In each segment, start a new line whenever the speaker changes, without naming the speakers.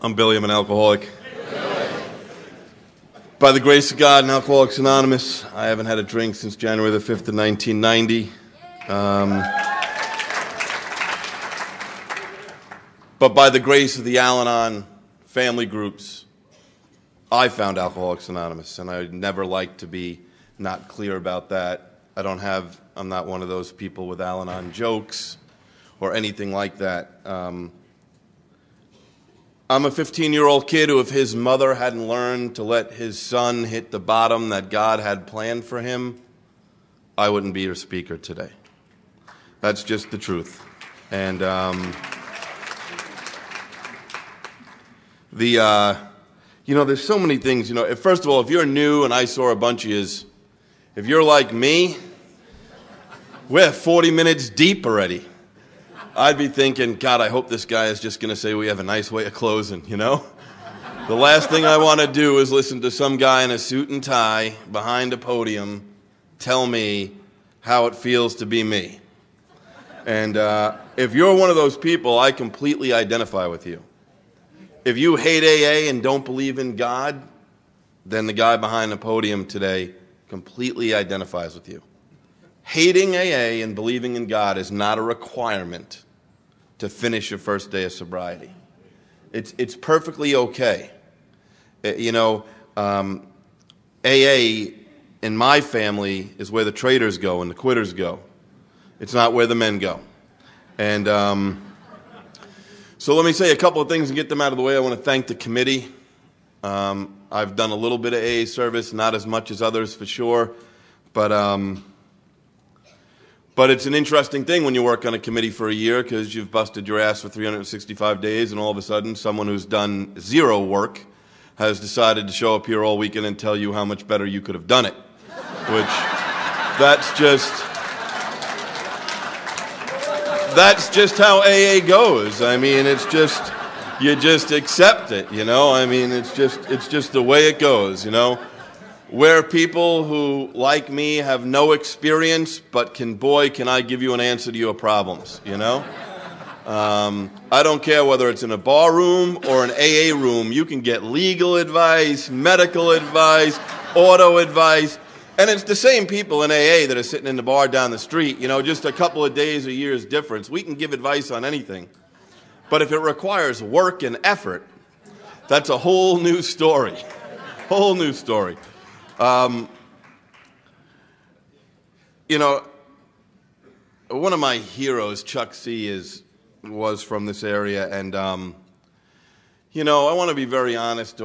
I'm Billy. I'm an alcoholic. By the grace of God and Alcoholics Anonymous, I haven't had a drink since January the 5th of 1990. But by the grace of the Al-Anon family groups, I found Alcoholics Anonymous, and I'd never like to be not clear about that. I'm not one of those people with Al-Anon jokes or anything like that. I'm a 15-year-old kid who, if his mother hadn't learned to let his son hit the bottom that God had planned for him, I wouldn't be your speaker today. That's just the truth. And there's so many things. First of all, if you're new and I saw a bunch of yous, if you're like me, we're 40 minutes deep already. I'd be thinking, God, I hope this guy is just going to say we have a nice way of closing, The last thing I want to do is listen to some guy in a suit and tie behind a podium tell me how it feels to be me. And if you're one of those people, I completely identify with you. If you hate AA and don't believe in God, then the guy behind the podium today completely identifies with you. Hating AA and believing in God is not a requirement to finish your first day of sobriety. It's perfectly okay. AA in my family is where the traitors go and the quitters go. It's not where the men go. And so let me say a couple of things and get them out of the way. I want to thank the committee. I've done a little bit of AA service, not as much as others for sure, but it's an interesting thing when you work on a committee for a year because you've busted your ass for 365 days and all of a sudden someone who's done zero work has decided to show up here all weekend and tell you how much better you could have done it. Which, that's just how AA goes. I mean, it's just, you just accept it, I mean, it's just the way it goes, Where people who, like me, have no experience, but can I give you an answer to your problems, I don't care whether it's in a bar room or an AA room. You can get legal advice, medical advice, auto advice, and it's the same people in AA that are sitting in the bar down the street, just a couple of days or years difference. We can give advice on anything, but if it requires work and effort, that's a whole new story, whole new story. One of my heroes, Chuck C., was from this area, and, I want to be very honest,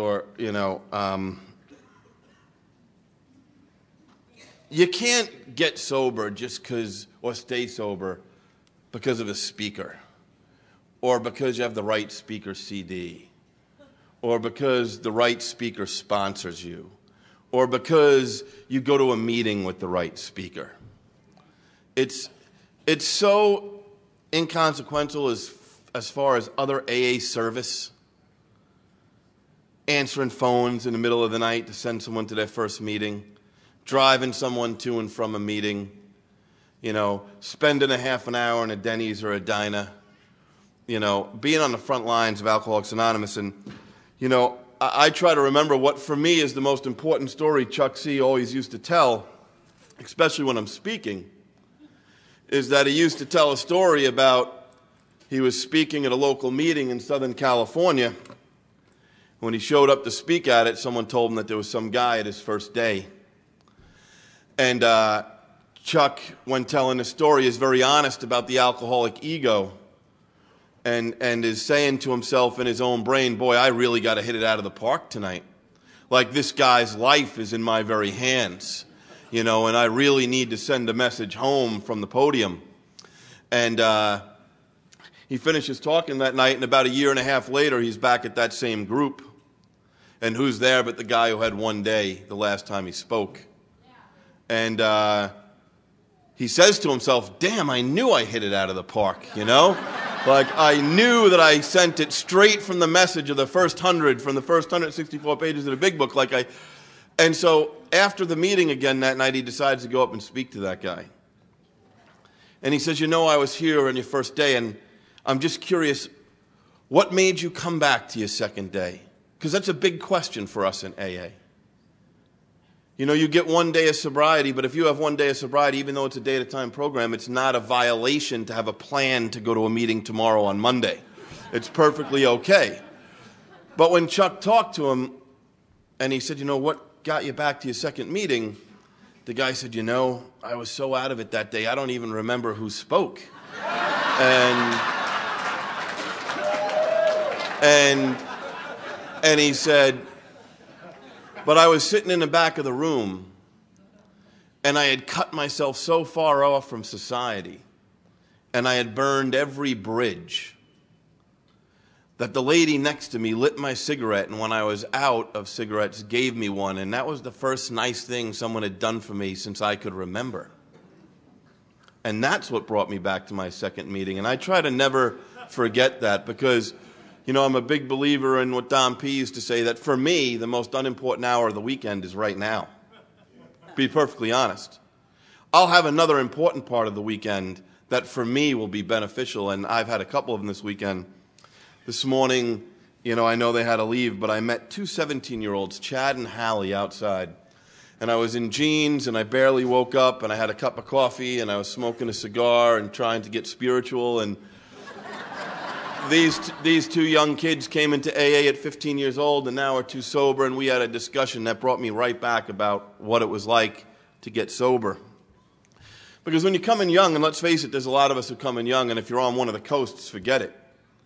you can't get sober or stay sober because of a speaker, or because you have the right speaker CD, or because the right speaker sponsors you, or because you go to a meeting with the right speaker. It's so inconsequential as far as other AA service, answering phones in the middle of the night to send someone to their first meeting, driving someone to and from a meeting, spending a half an hour in a Denny's or a diner, being on the front lines of Alcoholics Anonymous. And, I try to remember what, for me, is the most important story Chuck C. always used to tell, especially when I'm speaking, is that he used to tell a story about he was speaking at a local meeting in Southern California. When he showed up to speak at it, someone told him that there was some guy at his first day. And Chuck, when telling the story, is very honest about the alcoholic ego. And is saying to himself in his own brain, boy, I really got to hit it out of the park tonight. Like, this guy's life is in my very hands, and I really need to send a message home from the podium. And he finishes talking that night, and about a year and a half later, he's back at that same group. And who's there but the guy who had one day the last time he spoke? And he says to himself, damn, I knew I hit it out of the park, Like, I knew that I sent it straight from the message of the first 100, from the first 164 pages of the big book. And so after the meeting again that night, he decides to go up and speak to that guy. And he says, I was here on your first day, and I'm just curious, What made you come back to your second day? Because that's a big question for us in AA. You know, you get 1 day of sobriety, but if you have 1 day of sobriety, even though it's a day-at-a-time program, it's not a violation to have a plan to go to a meeting tomorrow on Monday. It's perfectly okay. But when Chuck talked to him, and he said, you know, what got you back to your second meeting? The guy said, you know, I was so out of it that day, I don't even remember who spoke. And he said, but I was sitting in the back of the room, and I had cut myself so far off from society, and I had burned every bridge, that the lady next to me lit my cigarette, and when I was out of cigarettes, gave me one, and that was the first nice thing someone had done for me since I could remember. And that's what brought me back to my second meeting, and I try to never forget that, because you know, I'm a big believer in what Don P. used to say, that for me, the most unimportant hour of the weekend is right now. Be perfectly honest. I'll have another important part of the weekend that for me will be beneficial, and I've had a couple of them this weekend. This morning, you know, I know they had to leave, but I met two 17-year-olds, Chad and Hallie, outside. And I was in jeans, and I barely woke up, and I had a cup of coffee, and I was smoking a cigar and trying to get spiritual, and These two young kids came into AA at 15 years old and now are too sober, and we had a discussion that brought me right back about what it was like to get sober. Because when you come in young, and let's face it, there's a lot of us who come in young, and if you're on one of the coasts, forget it.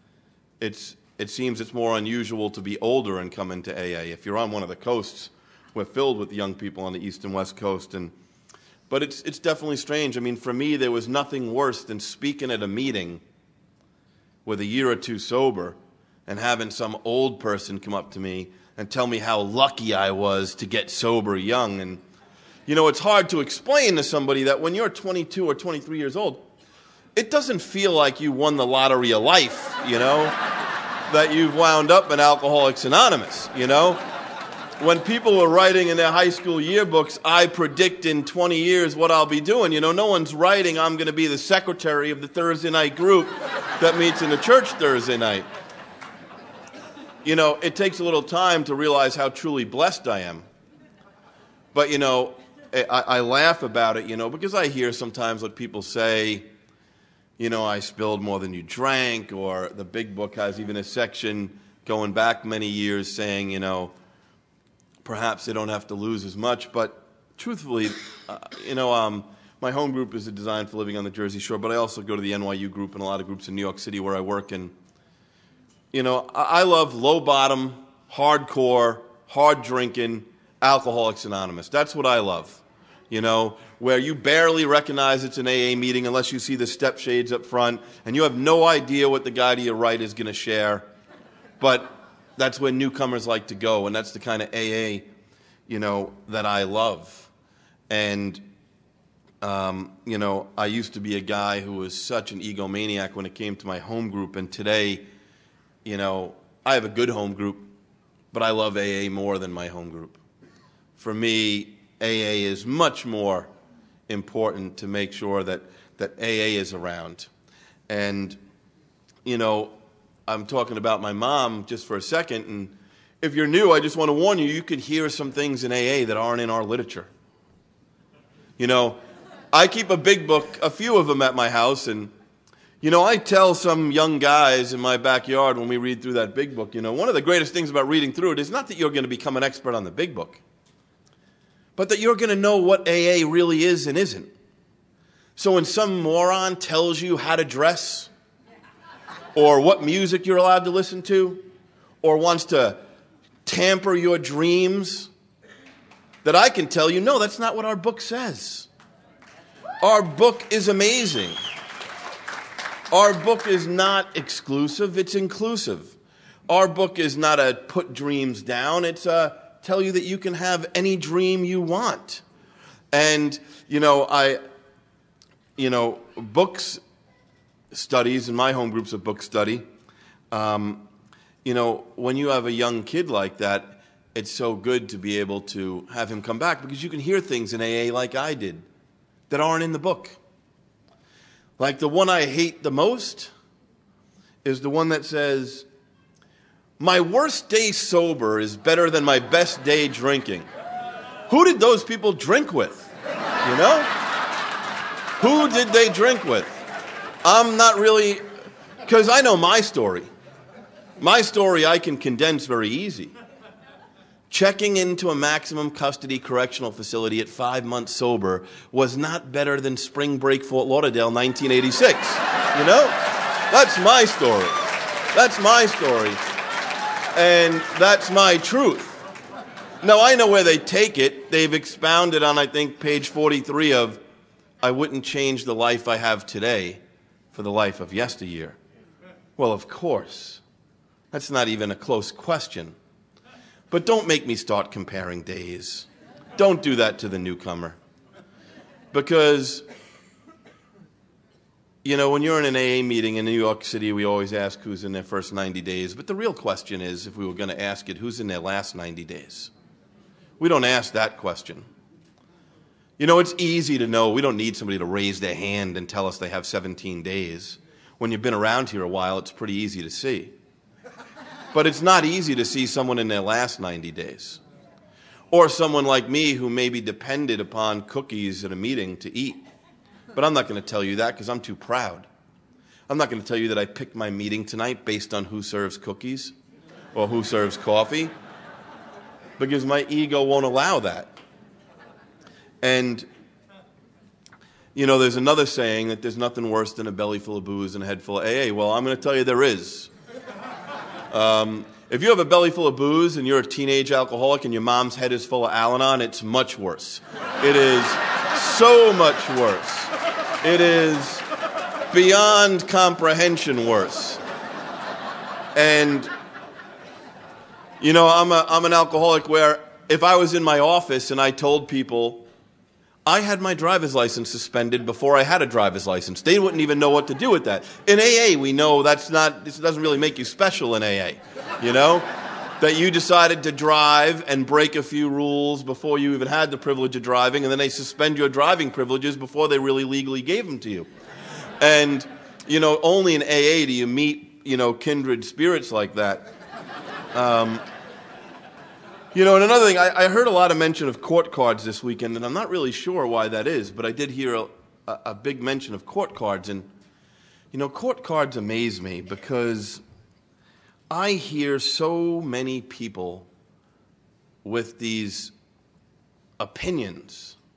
It seems it's more unusual to be older and come into AA. If you're on one of the coasts, we're filled with young people on the East and West Coast. But it's definitely strange. I mean, for me, there was nothing worse than speaking at a meeting with a year or two sober and having some old person come up to me and tell me how lucky I was to get sober young. And, you know, it's hard to explain to somebody that when you're 22 or 23 years old, it doesn't feel like you won the lottery of life, you know, that you've wound up in Alcoholics Anonymous, you know. When people were writing in their high school yearbooks, I predict in 20 years what I'll be doing. You know, no one's writing, I'm going to be the secretary of the Thursday night group that meets in the church Thursday night. You know, it takes a little time to realize how truly blessed I am. But, you know, I laugh about it, you know, because I hear sometimes what people say, you know, I spilled more than you drank, or the Big Book has even a section going back many years saying, you know, perhaps they don't have to lose as much, but truthfully, you know, my home group is a Design for Living on the Jersey Shore, but I also go to the NYU group and a lot of groups in New York City where I work. And, you know, I love low bottom, hardcore, hard drinking, Alcoholics Anonymous. That's what I love, you know, where you barely recognize it's an AA meeting unless you see the step shades up front, and you have no idea what the guy to your right is going to share. But that's where newcomers like to go, and that's the kind of AA, you know, that I love. And, you know, I used to be a guy who was such an egomaniac when it came to my home group, and today, you know, I have a good home group, but I love AA more than my home group. For me, AA is much more important to make sure that AA is around. And, you know, I'm talking about my mom just for a second, and if you're new, I just want to warn you, you could hear some things in AA that aren't in our literature. You know, I keep a big book, a few of them at my house, and, you know, I tell some young guys in my backyard when we read through that big book, you know, one of the greatest things about reading through it is not that you're going to become an expert on the big book, but that you're going to know what AA really is and isn't. So when some moron tells you how to dress, or what music you're allowed to listen to, or wants to tamper your dreams, that I can tell you, no, that's not what our book says. Our book is amazing. Our book is not exclusive, it's inclusive. Our book is not a put dreams down, it's a tell you that you can have any dream you want. And, you know, books studies, and my home group's a book study. You know, when you have a young kid like that, it's so good to be able to have him come back, because you can hear things in AA like I did that aren't in the book. Like the one I hate the most is the one that says, my worst day sober is better than my best day drinking. Who did those people drink with? You know? Who did they drink with? I'm not really, because I know my story. My story I can condense very easy. Checking into a maximum custody correctional facility at 5 months sober was not better than spring break Fort Lauderdale 1986. You know? That's my story. That's my story. And that's my truth. Now, I know where they take it. They've expounded on, I think, page 43 of, I wouldn't change the life I have today for the life of yesteryear. Well, of course. That's not even a close question. But don't make me start comparing days. Don't do that to the newcomer. Because, you know, when you're in an AA meeting in New York City, we always ask who's in their first 90 days. But the real question is, if we were going to ask it, who's in their last 90 days? We don't ask that question. You know, it's easy to know. We don't need somebody to raise their hand and tell us they have 17 days. When you've been around here a while, it's pretty easy to see. But it's not easy to see someone in their last 90 days. Or someone like me who maybe depended upon cookies at a meeting to eat. But I'm not going to tell you that because I'm too proud. I'm not going to tell you that I picked my meeting tonight based on who serves cookies or who serves coffee, because my ego won't allow that. And, you know, there's another saying that there's nothing worse than a belly full of booze and a head full of AA. Well, I'm going to tell you there is. If you have a belly full of booze and you're a teenage alcoholic and your mom's head is full of Al-Anon, it's much worse. It is so much worse. It is beyond comprehension worse. And, you know, I'm an alcoholic where if I was in my office and I told people I had my driver's license suspended before I had a driver's license, they wouldn't even know what to do with that. In AA, we know this doesn't really make you special in AA, you know? That you decided to drive and break a few rules before you even had the privilege of driving, and then they suspend your driving privileges before they really legally gave them to you. And, you know, only in AA do you meet, you know, kindred spirits like that. You know, and another thing, I heard a lot of mention of court cards this weekend, and I'm not really sure why that is, but I did hear a big mention of court cards. And, you know, court cards amaze me because I hear so many people with these opinions.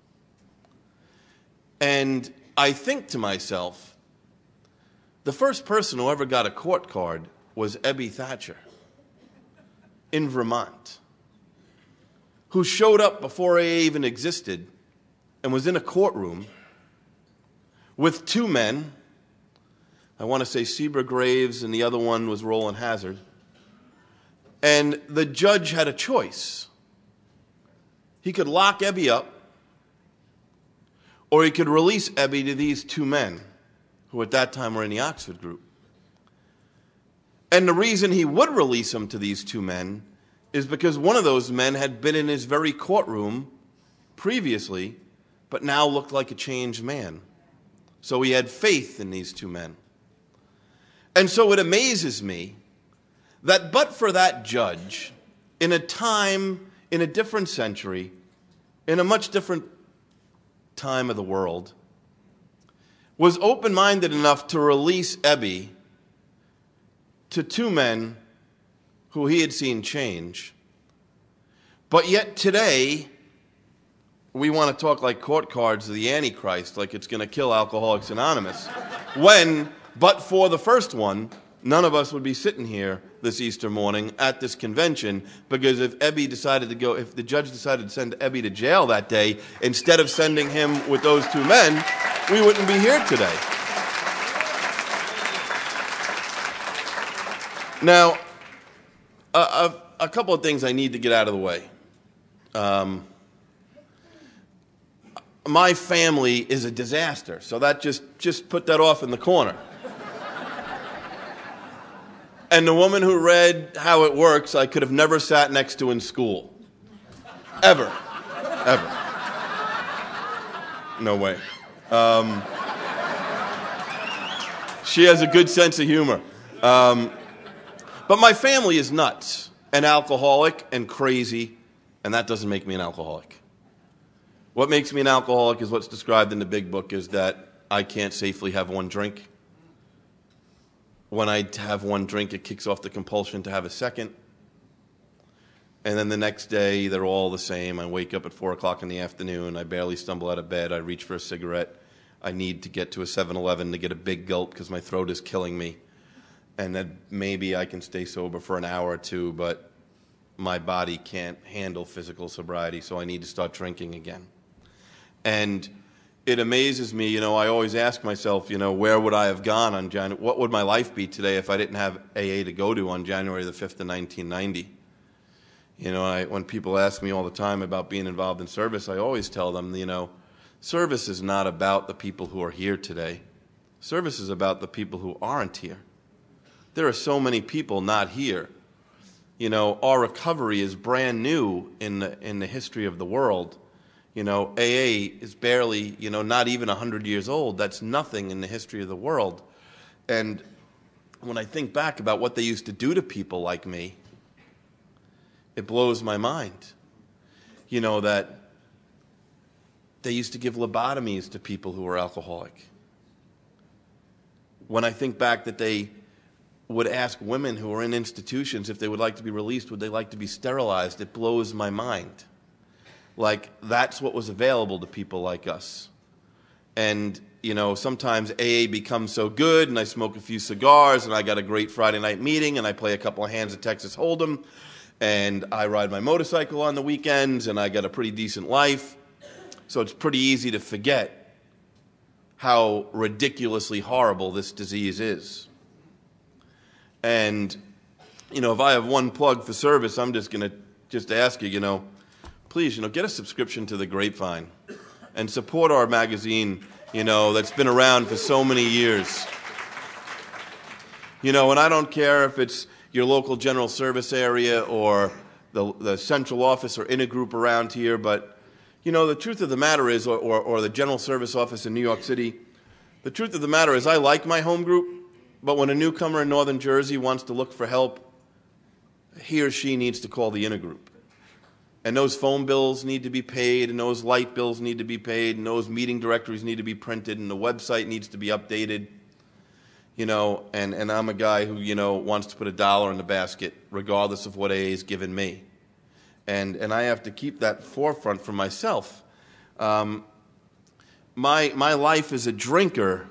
And I think to myself, the first person who ever got a court card was Ebby Thatcher in Vermont, who showed up before AA even existed and was in a courtroom with two men. I want to say Seaber Graves, and the other one was Roland Hazard. And the judge had a choice. He could lock Ebby up, or he could release Ebby to these two men, who at that time were in the Oxford group. And the reason he would release him to these two men is because one of those men had been in his very courtroom previously, but now looked like a changed man. So he had faith in these two men. And so it amazes me that but for that judge, in a time, in a different century, in a much different time of the world, was open-minded enough to release Ebby to two men who he had seen change. But yet today, we want to talk like court cards of the Antichrist, like it's going to kill Alcoholics Anonymous, when, but for the first one, none of us would be sitting here this Easter morning at this convention, because if the judge decided to send Ebby to jail that day, instead of sending him with those two men, we wouldn't be here today. Now, a couple of things I need to get out of the way. My family is a disaster, so that just put that off in the corner. And the woman who read How It Works, I could have never sat next to in school. Ever. Ever. No way. She has a good sense of humor. But my family is nuts and alcoholic and crazy, and that doesn't make me an alcoholic. What makes me an alcoholic is what's described in the big book, is that I can't safely have one drink. When I have one drink, it kicks off the compulsion to have a second. And then the next day, they're all the same. I wake up at 4 o'clock in the afternoon. I barely stumble out of bed. I reach for a cigarette. I need to get to a 7-Eleven to get a big gulp because my throat is killing me. And then maybe I can stay sober for an hour or two, but my body can't handle physical sobriety, so I need to start drinking again. And it amazes me, I always ask myself, where would I have gone on January? What would my life be today if I didn't have AA to go to on January the 5th of 1990? When people ask me all the time about being involved in service, I always tell them, service is not about the people who are here today. Service is about the people who aren't here. There are so many people not here. Our recovery is brand new in the history of the world. AA is barely, not even 100 years old. That's nothing in the history of the world. And when I think back about what they used to do to people like me, it blows my mind. That they used to give lobotomies to people who were alcoholic. When I think back that they would ask women who were in institutions if they would like to be released, would they like to be sterilized, it blows my mind. Like, that's what was available to people like us. And, sometimes AA becomes so good, and I smoke a few cigars, and I got a great Friday night meeting, and I play a couple of hands of Texas Hold'em, and I ride my motorcycle on the weekends, and I got a pretty decent life. So it's pretty easy to forget how ridiculously horrible this disease is. And, if I have one plug for service, I'm just going to ask you, please, get a subscription to The Grapevine and support our magazine, that's been around for so many years. And I don't care if it's your local general service area or the central office or intergroup around here, but, the truth of the matter is, or the general service office in New York City, the truth of the matter is I like my home group, but when a newcomer in Northern Jersey wants to look for help, he or she needs to call the intergroup. And those phone bills need to be paid, and those light bills need to be paid, and those meeting directories need to be printed, and the website needs to be updated. And I'm a guy who, wants to put $1 in the basket, regardless of what AA has given me. And I have to keep that forefront for myself. My life as a drinker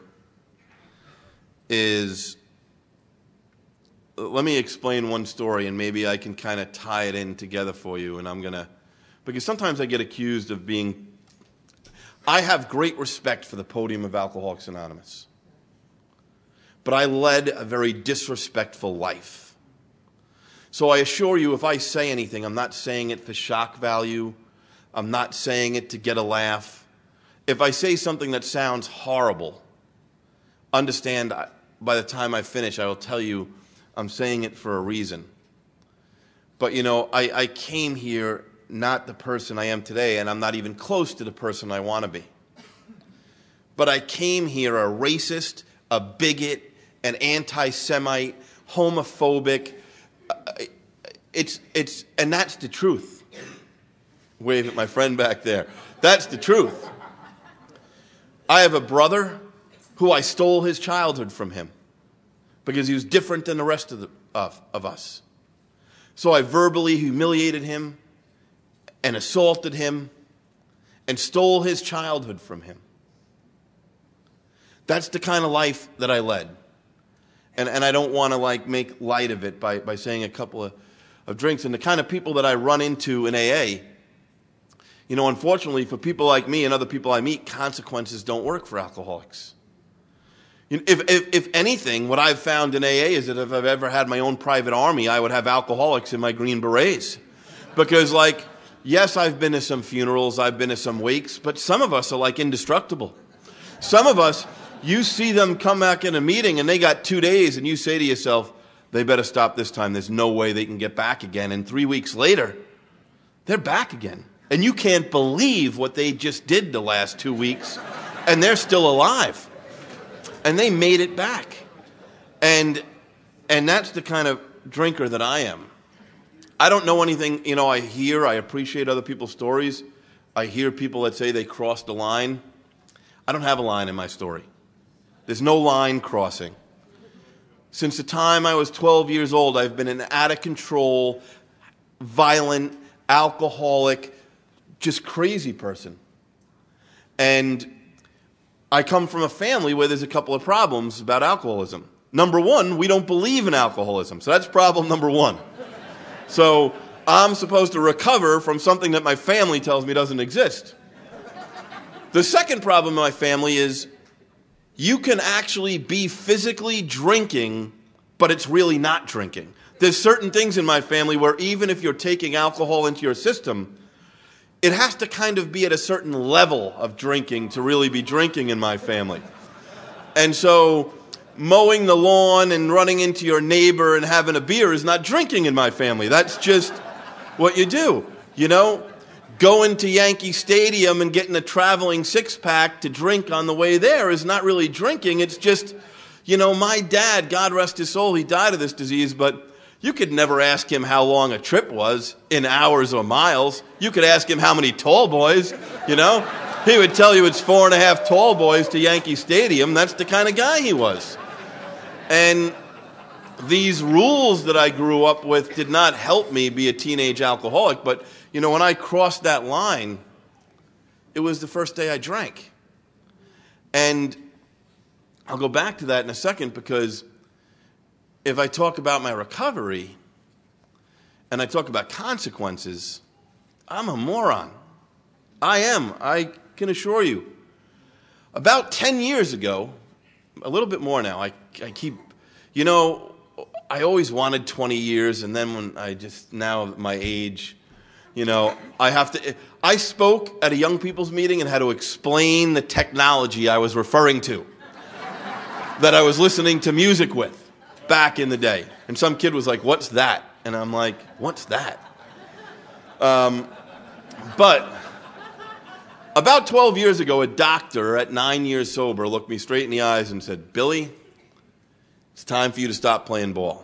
is, let me explain one story, and maybe I can kind of tie it in together for you, because sometimes I get accused of I have great respect for the podium of Alcoholics Anonymous. But I led a very disrespectful life. So I assure you, if I say anything, I'm not saying it for shock value. I'm not saying it to get a laugh. If I say something that sounds horrible, understand, by the time I finish, I will tell you I'm saying it for a reason. But, I came here not the person I am today, and I'm not even close to the person I want to be. But I came here a racist, a bigot, an anti-Semite, homophobic. And that's the truth. Wave at my friend back there. That's the truth. I have a brother who I stole his childhood from him because he was different than the rest of us. So I verbally humiliated him and assaulted him and stole his childhood from him. That's the kind of life that I led. And I don't want to make light of it by saying a couple of drinks. And the kind of people that I run into in AA, unfortunately for people like me and other people I meet, consequences don't work for alcoholics. If anything, what I've found in AA is that if I've ever had my own private army, I would have alcoholics in my Green Berets. Because yes, I've been to some funerals, I've been to some wakes, but some of us are indestructible. Some of us, you see them come back in a meeting and they got 2 days and you say to yourself, they better stop this time. There's no way they can get back again. And 3 weeks later, they're back again. And you can't believe what they just did the last 2 weeks. And they're still alive. And they made it back. And that's the kind of drinker than I am. I don't know anything, I appreciate other people's stories. I hear people that say they crossed the line. I don't have a line in my story. There's no line crossing. Since the time I was 12 years old, I've been an out-of-control, violent, alcoholic, just crazy person. And I come from a family where there's a couple of problems about alcoholism. Number one, we don't believe in alcoholism. So that's problem number one. So I'm supposed to recover from something that my family tells me doesn't exist. The second problem in my family is you can actually be physically drinking, but it's really not drinking. There's certain things in my family where even if you're taking alcohol into your system, it has to kind of be at a certain level of drinking to really be drinking in my family. And so mowing the lawn and running into your neighbor and having a beer is not drinking in my family. That's just what you do, Going to Yankee Stadium and getting a traveling six-pack to drink on the way there is not really drinking. It's just, my dad, God rest his soul, he died of this disease, but you could never ask him how long a trip was in hours or miles. You could ask him how many tall boys, He would tell you it's 4.5 tall boys to Yankee Stadium. That's the kind of guy he was. And these rules that I grew up with did not help me be a teenage alcoholic. But, when I crossed that line, it was the first day I drank. And I'll go back to that in a second, because if I talk about my recovery and I talk about consequences, I'm a moron. I am. I can assure you. About 10 years ago, a little bit more now, I keep, I always wanted 20 years, and then when now at my age, I spoke at a young people's meeting and had to explain the technology I was referring to, that I was listening to music with back in the day. And some kid was like, "What's that?" And I'm like, "What's that?" But about 12 years ago, a doctor at 9 years sober looked me straight in the eyes and said, "Billy, it's time for you to stop playing ball."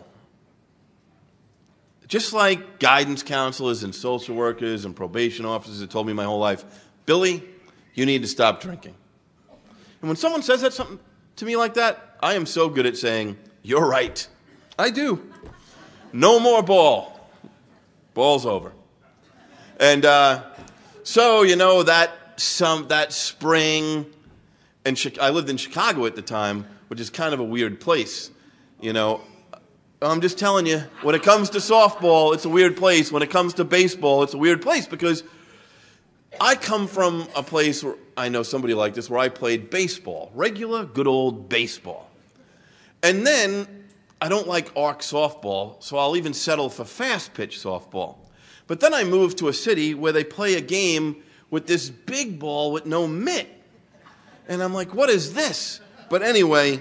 Just like guidance counselors and social workers and probation officers have told me my whole life, "Billy, you need to stop drinking." And when someone says something to me like that, I am so good at saying, "You're right." I do. No more ball. Ball's over. And so, that spring, and I lived in Chicago at the time, which is kind of a weird place. I'm just telling you, when it comes to softball, it's a weird place. When it comes to baseball, it's a weird place, because I come from a place where I know somebody like this, where I played baseball, regular, good old baseball. And then I don't like arc softball, so I'll even settle for fast pitch softball. But then I moved to a city where they play a game with this big ball with no mitt. And I'm like, what is this? But anyway,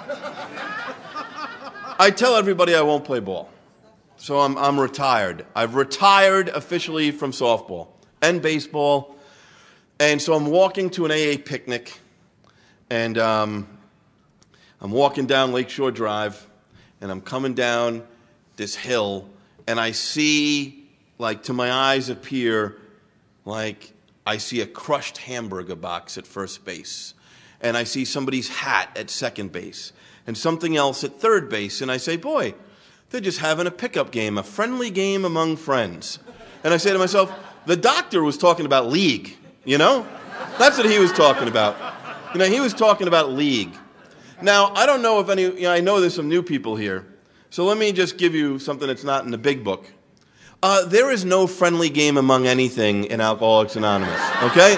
I tell everybody I won't play ball. So I'm retired. I've retired officially from softball and baseball. And so I'm walking to an AA picnic, and I'm walking down Lakeshore Drive, and I'm coming down this hill, and I see, to my eyes appear, I see a crushed hamburger box at first base, and I see somebody's hat at second base, and something else at third base, and I say, boy, they're just having a pickup game, a friendly game among friends. And I say to myself, the doctor was talking about league, That's what he was talking about. He was talking about league. Now, I don't know if I know there's some new people here, so let me just give you something that's not in the big book. There is no friendly game among anything in Alcoholics Anonymous, okay?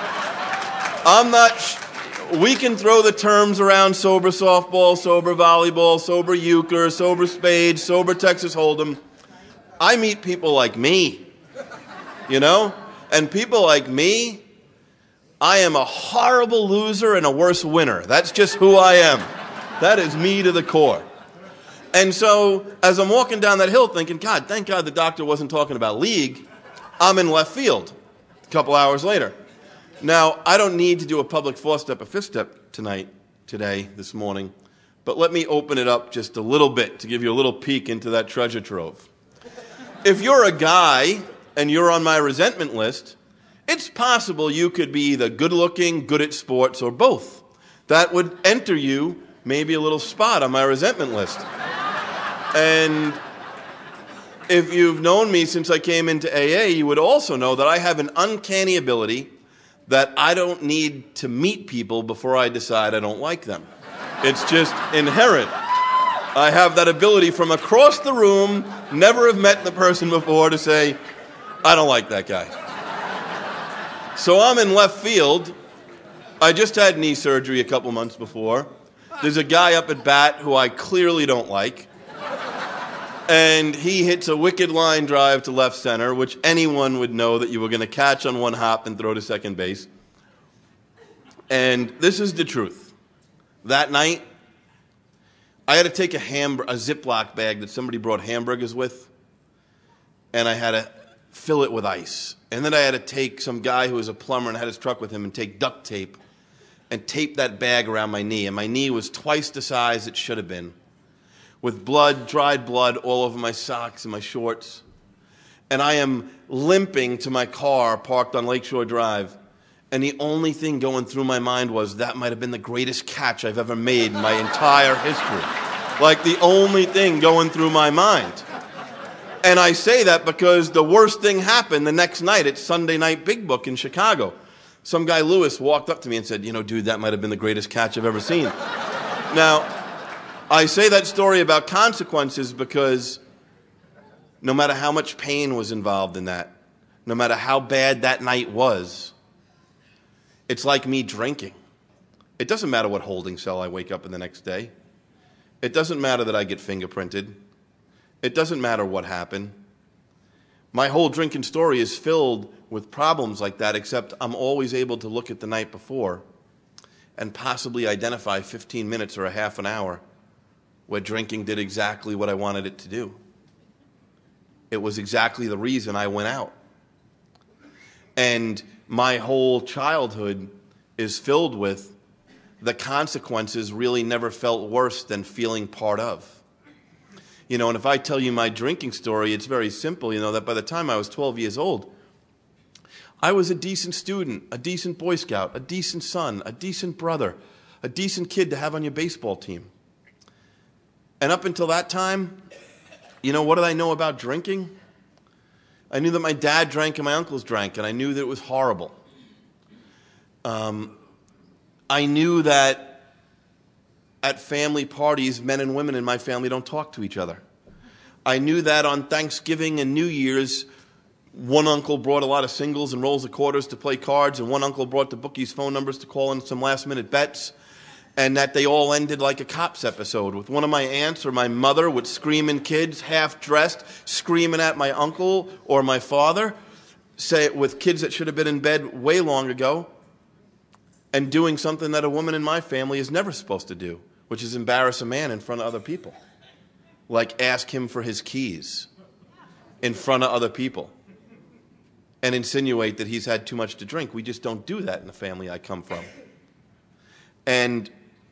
We can throw the terms around: sober softball, sober volleyball, sober euchre, sober spades, sober Texas Hold'em. I meet people like me, and people like me, I am a horrible loser and a worse winner. That's just who I am. That is me to the core. And so, as I'm walking down that hill thinking, God, thank God the doctor wasn't talking about league, I'm in left field a couple hours later. Now, I don't need to do a public four-step or fifth-step this morning, But let me open it up just a little bit to give you a little peek into that treasure trove. If you're a guy and you're on my resentment list, it's possible you could be either good-looking, good at sports, or both. That would enter you maybe a little spot on my resentment list. And if you've known me since I came into AA, you would also know that I have an uncanny ability that I don't need to meet people before I decide I don't like them. It's just inherent. I have that ability from across the room, never have met the person before, to say, I don't like that guy. So I'm in left field. I just had knee surgery a couple months before. There's a guy up at bat who I clearly don't like. And he hits a wicked line drive to left center, which anyone would know that you were going to catch on one hop and throw to second base. And this is the truth. That night, I had to take a Ziploc bag that somebody brought hamburgers with, and I had to fill it with ice. And then I had to take some guy who was a plumber and had his truck with him and take duct tape and tape that bag around my knee. And my knee was twice the size it should have been, with blood, dried blood, all over my socks and my shorts. And I am limping to my car parked on Lakeshore Drive. And the only thing going through my mind was, that might have been the greatest catch I've ever made in my entire history. Like, the only thing going through my mind. And I say that because the worst thing happened the next night at Sunday Night Big Book in Chicago. Some guy, Lewis, walked up to me and said, dude, that might have been the greatest catch I've ever seen. Now, I say that story about consequences because no matter how much pain was involved in that, no matter how bad that night was, it's like me drinking. It doesn't matter what holding cell I wake up in the next day. It doesn't matter that I get fingerprinted. It doesn't matter what happened. My whole drinking story is filled with problems like that, except I'm always able to look at the night before and possibly identify 15 minutes or a half an hour where drinking did exactly what I wanted it to do. It was exactly the reason I went out. And my whole childhood is filled with the consequences really never felt worse than feeling part of. And if I tell you my drinking story, it's very simple, that by the time I was 12 years old, I was a decent student, a decent Boy Scout, a decent son, a decent brother, a decent kid to have on your baseball team. And up until that time, what did I know about drinking? I knew that my dad drank and my uncles drank, and I knew that it was horrible. I knew that at family parties, men and women in my family don't talk to each other. I knew that on Thanksgiving and New Year's, one uncle brought a lot of singles and rolls of quarters to play cards, and one uncle brought the bookies' phone numbers to call in some last-minute bets, and that they all ended like a Cops episode, with one of my aunts or my mother with screaming kids, half-dressed, screaming at my uncle or my father, with kids that should have been in bed way long ago, and doing something that a woman in my family is never supposed to do, which is embarrass a man in front of other people. Like ask him for his keys in front of other people and insinuate that he's had too much to drink. We just don't do that in the family I come from. And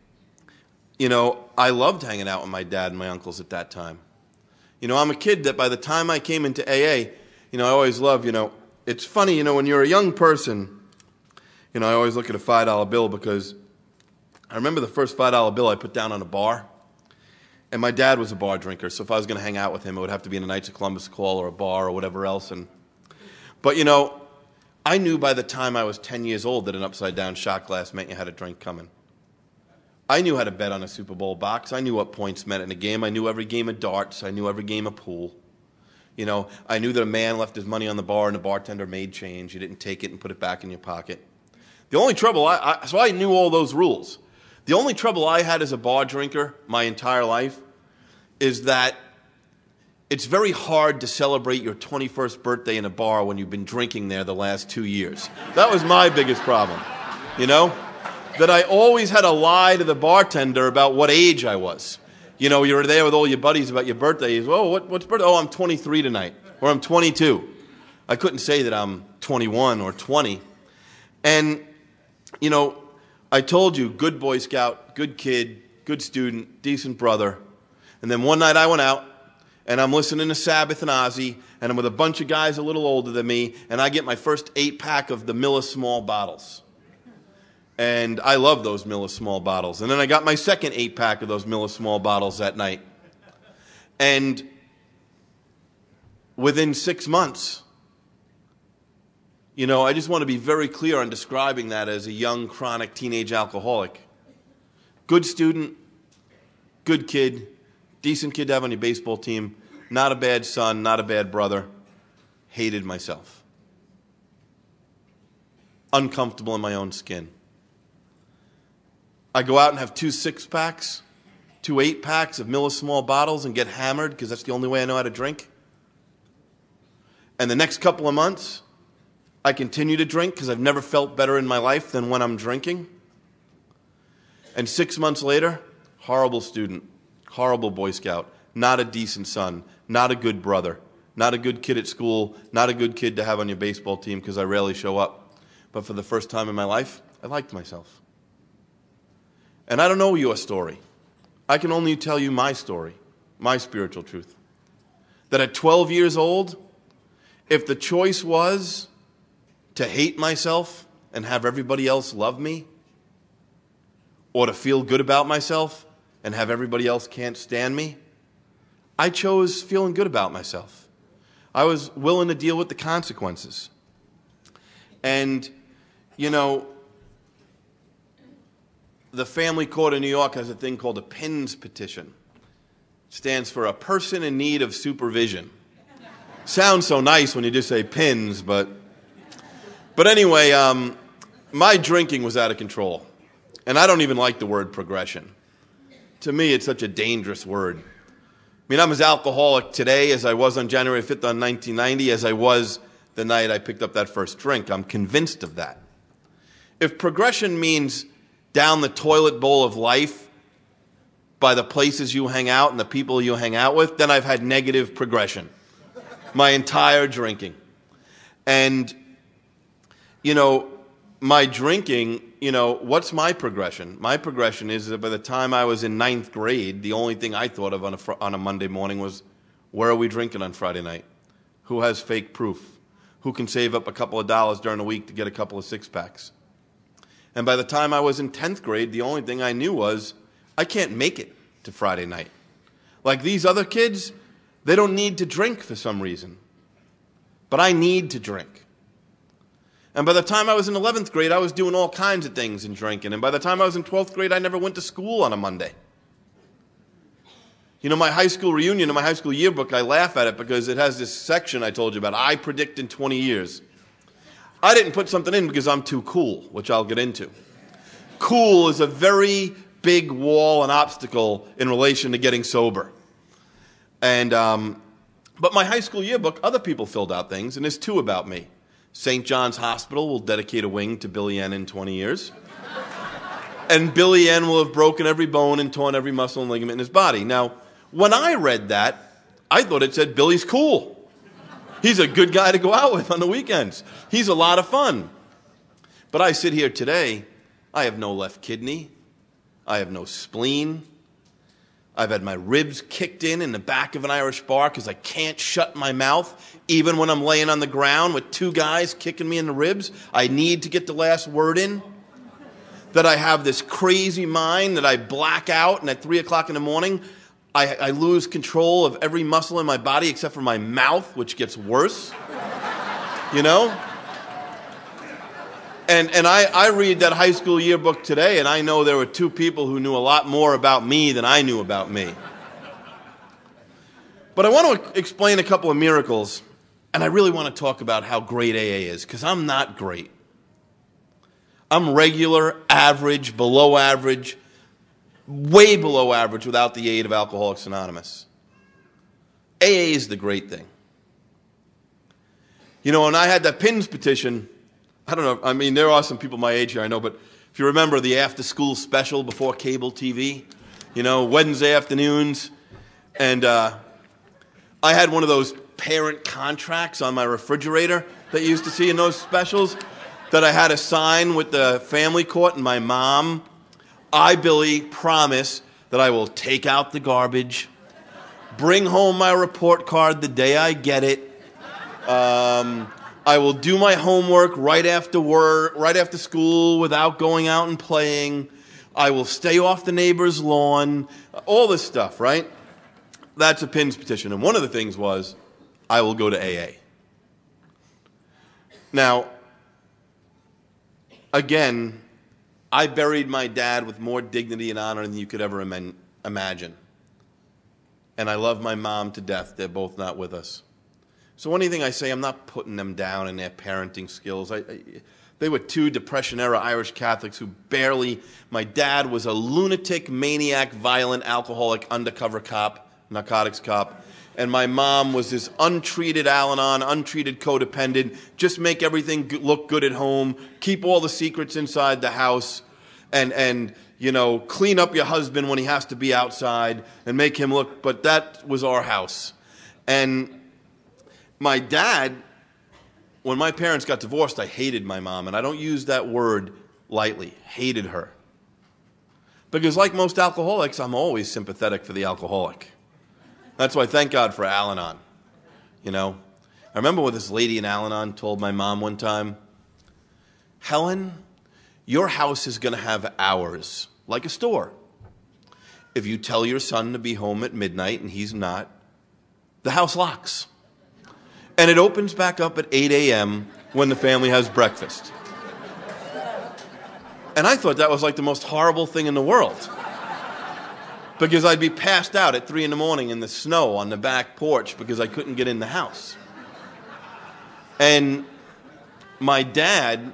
I loved hanging out with my dad and my uncles at that time. I'm a kid that by the time I came into AA, I always love, it's funny, when you're a young person, I always look at a $5 bill because I remember the first $5 bill I put down on a bar. And my dad was a bar drinker, so if I was going to hang out with him, it would have to be in a Knights of Columbus call or a bar or whatever else. But I knew by the time I was 10 years old that an upside-down shot glass meant you had a drink coming. I knew how to bet on a Super Bowl box. I knew what points meant in a game. I knew every game of darts. I knew every game of pool. I knew that a man left his money on the bar and the bartender made change. You didn't take it and put it back in your pocket. The only trouble, so I knew all those rules. The only trouble I had as a bar drinker my entire life is that it's very hard to celebrate your 21st birthday in a bar when you've been drinking there the last 2 years. That was my biggest problem, that I always had to lie to the bartender about what age I was. You were there with all your buddies about your birthday. What's birthday? Oh, I'm 23 tonight, or I'm 22. I couldn't say that I'm 21 or 20. And, I told you, good Boy Scout, good kid, good student, decent brother. And then one night I went out, and I'm listening to Sabbath and Ozzy, and I'm with a bunch of guys a little older than me, and I get my first 8-pack of the Miller Small bottles. And I love those Miller Small bottles. And then I got my second 8-pack of those Miller Small bottles that night. And within 6 months, I just want to be very clear on describing that as a young, chronic teenage alcoholic. Good student, good kid, decent kid to have on your baseball team, not a bad son, not a bad brother. Hated myself. Uncomfortable in my own skin. I go out and have 2 6-packs, 2 8-packs of Miller Small bottles and get hammered because that's the only way I know how to drink. And the next couple of months, I continue to drink because I've never felt better in my life than when I'm drinking. And 6 months later, horrible student, horrible Boy Scout, not a decent son, not a good brother, not a good kid at school, not a good kid to have on your baseball team because I rarely show up. But for the first time in my life, I liked myself. And I don't know your story. I can only tell you my story, my spiritual truth. That at 12 years old, if the choice was to hate myself and have everybody else love me, or to feel good about myself and have everybody else can't stand me, I chose feeling good about myself. I was willing to deal with the consequences. And, the family court in New York has a thing called a PINS petition. It stands for a person in need of supervision. Sounds so nice when you just say PINS, but anyway, my drinking was out of control. And I don't even like the word progression. To me, it's such a dangerous word. I'm as alcoholic today as I was on January 5th on 1990, as I was the night I picked up that first drink. I'm convinced of that. If progression means down the toilet bowl of life by the places you hang out and the people you hang out with, then I've had negative progression my entire drinking. And, my drinking, what's my progression? My progression is that by the time I was in 9th grade, the only thing I thought of on a Monday morning was, where are we drinking on Friday night? Who has fake proof? Who can save up a couple of dollars during the week to get a couple of 6-packs? And by the time I was in 10th grade, the only thing I knew was, I can't make it to Friday night. Like these other kids, they don't need to drink for some reason. But I need to drink. And by the time I was in 11th grade, I was doing all kinds of things and drinking. And by the time I was in 12th grade, I never went to school on a Monday. My high school reunion and my high school yearbook, I laugh at it because it has this section I told you about. I predict in 20 years. I didn't put something in because I'm too cool, which I'll get into. Cool is a very big wall and obstacle in relation to getting sober. And but my high school yearbook, other people filled out things, and there's 2 about me. St. John's Hospital will dedicate a wing to Billy N in 20 years. And Billy N will have broken every bone and torn every muscle and ligament in his body. Now, when I read that, I thought it said Billy's cool. He's a good guy to go out with on the weekends. He's a lot of fun. But I sit here today, I have no left kidney. I have no spleen. I've had my ribs kicked in the back of an Irish bar because I can't shut my mouth. Even when I'm laying on the ground with 2 guys kicking me in the ribs, I need to get the last word in. That I have this crazy mind that I black out, and at 3 o'clock in the morning, I lose control of every muscle in my body except for my mouth, which gets worse. And I read that high school yearbook today, and I know there were 2 people who knew a lot more about me than I knew about me. But I want to explain a couple of miracles, and I really want to talk about how great AA is, because I'm not great. I'm regular, average, below average, way below average without the aid of Alcoholics Anonymous. AA is the great thing. When I had that PINS petition, I don't know, there are some people my age here, I know, but if you remember the after-school special before cable TV, Wednesday afternoons, and I had one of those parent contracts on my refrigerator that you used to see in those specials that I had to sign with the family court and my mom. I, Billy, promise that I will take out the garbage, bring home my report card the day I get it. I will do my homework right after school without going out and playing. I will stay off the neighbor's lawn. All this stuff, right? That's a PINS petition. And one of the things was, I will go to AA. Now, again, I buried my dad with more dignity and honor than you could ever imagine. And I love my mom to death. They're both not with us. So anything I say, I'm not putting them down in their parenting skills. They were two Depression-era Irish Catholics who my dad was a lunatic, maniac, violent, alcoholic, undercover cop, narcotics cop. And my mom was this untreated Al-Anon, untreated codependent, just make everything look good at home, keep all the secrets inside the house, and clean up your husband when he has to be outside and make him look, but that was our house. And my dad, when my parents got divorced, I hated my mom, and I don't use that word lightly, hated her. Because like most alcoholics, I'm always sympathetic for the alcoholic. That's why thank God for Al-Anon. I remember what this lady in Al-Anon told my mom one time, Helen, your house is going to have hours, like a store. If you tell your son to be home at midnight and he's not, the house locks. And it opens back up at 8 a.m. when the family has breakfast. And I thought that was like the most horrible thing in the world. Because I'd be passed out at 3 a.m. in the snow on the back porch because I couldn't get in the house. And my dad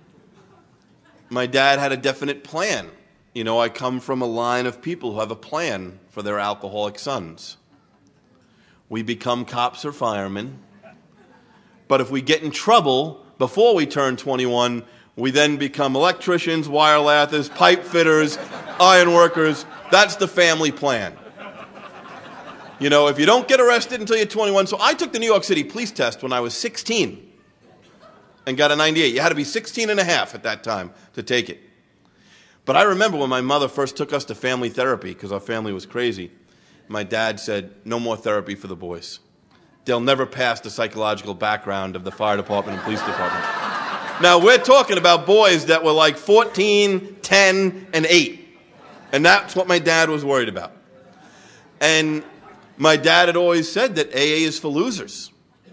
had a definite plan. I come from a line of people who have a plan for their alcoholic sons. We become cops or firemen. But if we get in trouble before we turn 21, we then become electricians, wire lathers, pipe fitters, iron workers. That's the family plan. If you don't get arrested until you're 21. So I took the New York City police test when I was 16 and got a 98. You had to be 16 and a half at that time to take it. But I remember when my mother first took us to family therapy because our family was crazy. My dad said, no more therapy for the boys. They'll never pass the psychological background of the fire department and police department. Now, we're talking about boys that were like 14, 10, and 8. And that's what my dad was worried about. And my dad had always said that AA is for losers.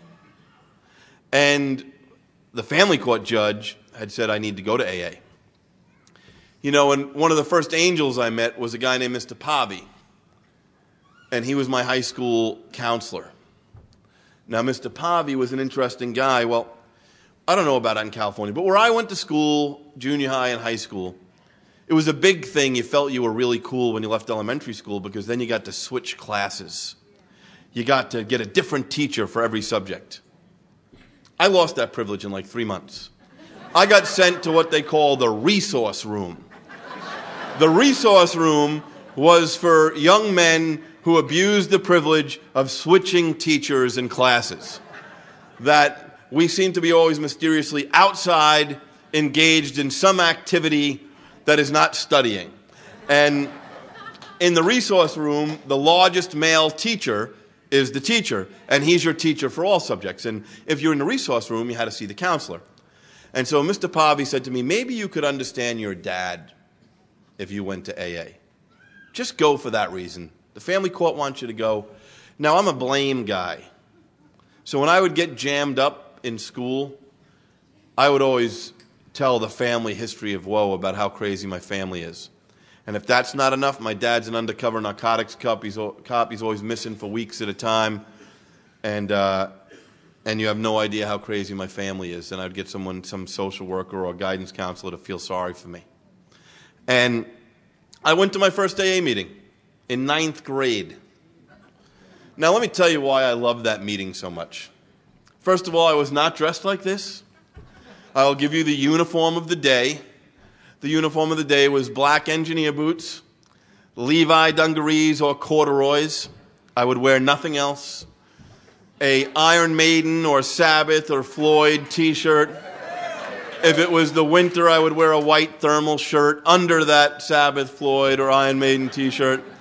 And the family court judge had said I need to go to AA. And one of the first angels I met was a guy named Mr. Pavi. And he was my high school counselor. Now, Mr. Pavi was an interesting guy. Well, I don't know about it in California, but where I went to school, junior high and high school, it was a big thing. You felt you were really cool when you left elementary school because then you got to switch classes. You got to get a different teacher for every subject. I lost that privilege in like 3 months. I got sent to what they call the resource room. The resource room was for young men who abused the privilege of switching teachers and classes. That we seem to be always mysteriously outside, engaged in some activity that is not studying. And in the resource room, the largest male teacher is the teacher, and he's your teacher for all subjects. And if you're in the resource room, you had to see the counselor. And so Mr. Pavi said to me, maybe you could understand your dad if you went to AA. Just go for that reason. The family court wants you to go. Now, I'm a blame guy. So when I would get jammed up in school, I would always tell the family history of woe about how crazy my family is. And if that's not enough, my dad's an undercover narcotics cop. He's always missing for weeks at a time. And you have no idea how crazy my family is. And I'd get some social worker or guidance counselor to feel sorry for me. And I went to my first AA meeting in 9th grade. Now, let me tell you why I love that meeting so much. First of all, I was not dressed like this. I'll give you the uniform of the day. The uniform of the day was black engineer boots, Levi dungarees or corduroys. I would wear nothing else. A Iron Maiden or Sabbath or Floyd t-shirt. If it was the winter, I would wear a white thermal shirt under that Sabbath, Floyd, or Iron Maiden t-shirt.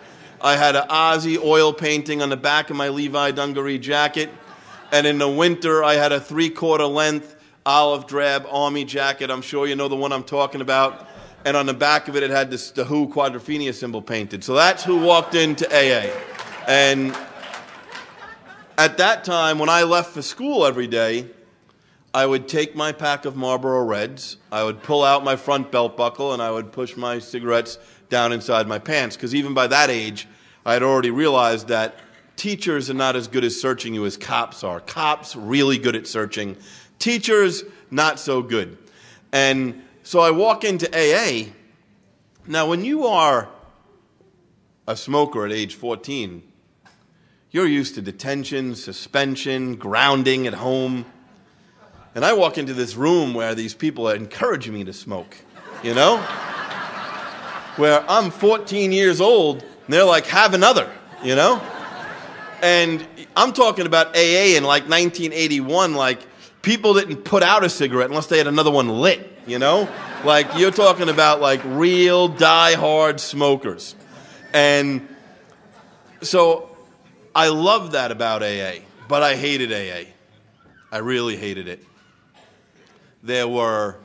I had an Ozzy oil painting on the back of my Levi dungaree jacket. And in the winter, I had a 3/4 length olive drab army jacket. I'm sure you know the one I'm talking about. And on the back of it, it had the Who quadrophenia symbol painted. So that's who walked into AA. And at that time, when I left for school every day, I would take my pack of Marlboro Reds, I would pull out my front belt buckle, and I would push my cigarettes down inside my pants. Because even by that age, I had already realized that teachers are not as good at searching you as cops are. Cops, really good at searching. Teachers, not so good. And so I walk into AA. Now, when you are a smoker at age 14, you're used to detention, suspension, grounding at home. And I walk into this room where these people are encouraging me to smoke, you know? Where I'm 14 years old, and they're like, have another, you know? And I'm talking about AA in like 1981, like people didn't put out a cigarette unless they had another one lit, you know? Like you're talking about like real die-hard smokers. And so I love that about AA, but I hated AA. I really hated it. I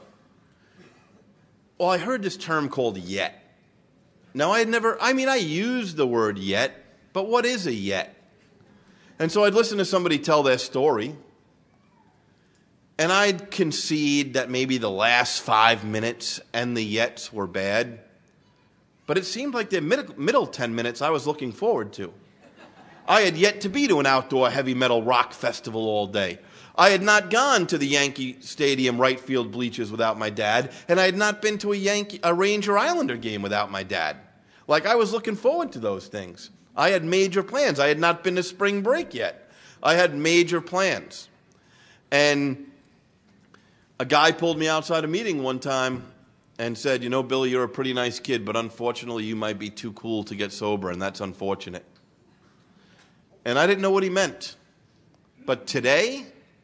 heard this term called yet. Now, I used the word yet, but what is a yet? And so I'd listen to somebody tell their story, and I'd concede that maybe the last 5 minutes and the yets were bad, but it seemed like the middle 10 minutes I was looking forward to. I had yet to be to an outdoor heavy metal rock festival all day. I had not gone to the Yankee Stadium right field bleachers without my dad, and I had not been to a Ranger Islander game without my dad. Like, I was looking forward to those things. I had major plans. I had not been to spring break yet. I had major plans. And a guy pulled me outside a meeting one time and said, you know, Billy, you're a pretty nice kid, but unfortunately you might be too cool to get sober, and that's unfortunate. And I didn't know what he meant. But today,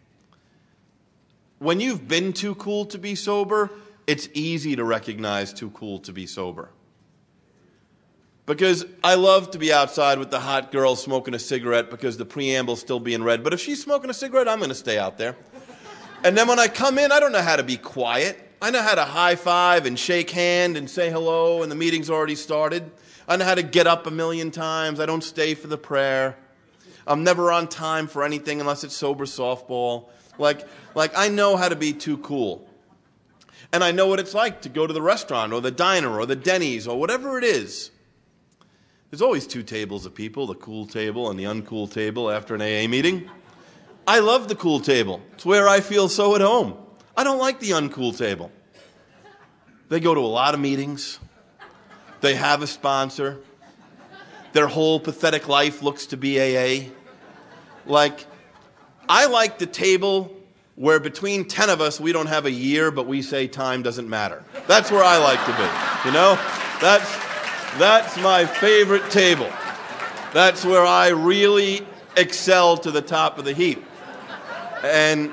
when you've been too cool to be sober, it's easy to recognize too cool to be sober. Because I love to be outside with the hot girl smoking a cigarette because the preamble's still being read. But if she's smoking a cigarette, I'm going to stay out there. And then when I come in, I don't know how to be quiet. I know how to high five and shake hand and say hello, and the meeting's already started. I know how to get up a million times. I don't stay for the prayer. I'm never on time for anything unless it's sober softball. Like I know how to be too cool. And I know what it's like to go to the restaurant or the diner or the Denny's or whatever it is. There's always two tables of people, the cool table and the uncool table after an AA meeting. I love the cool table. It's where I feel so at home. I don't like the uncool table. They go to a lot of meetings. They have a sponsor. Their whole pathetic life looks to be AA. Like, I like the table where between 10 of us, we don't have a year, but we say time doesn't matter. That's where I like to be, you know? That's my favorite table. That's where I really excel to the top of the heap. And,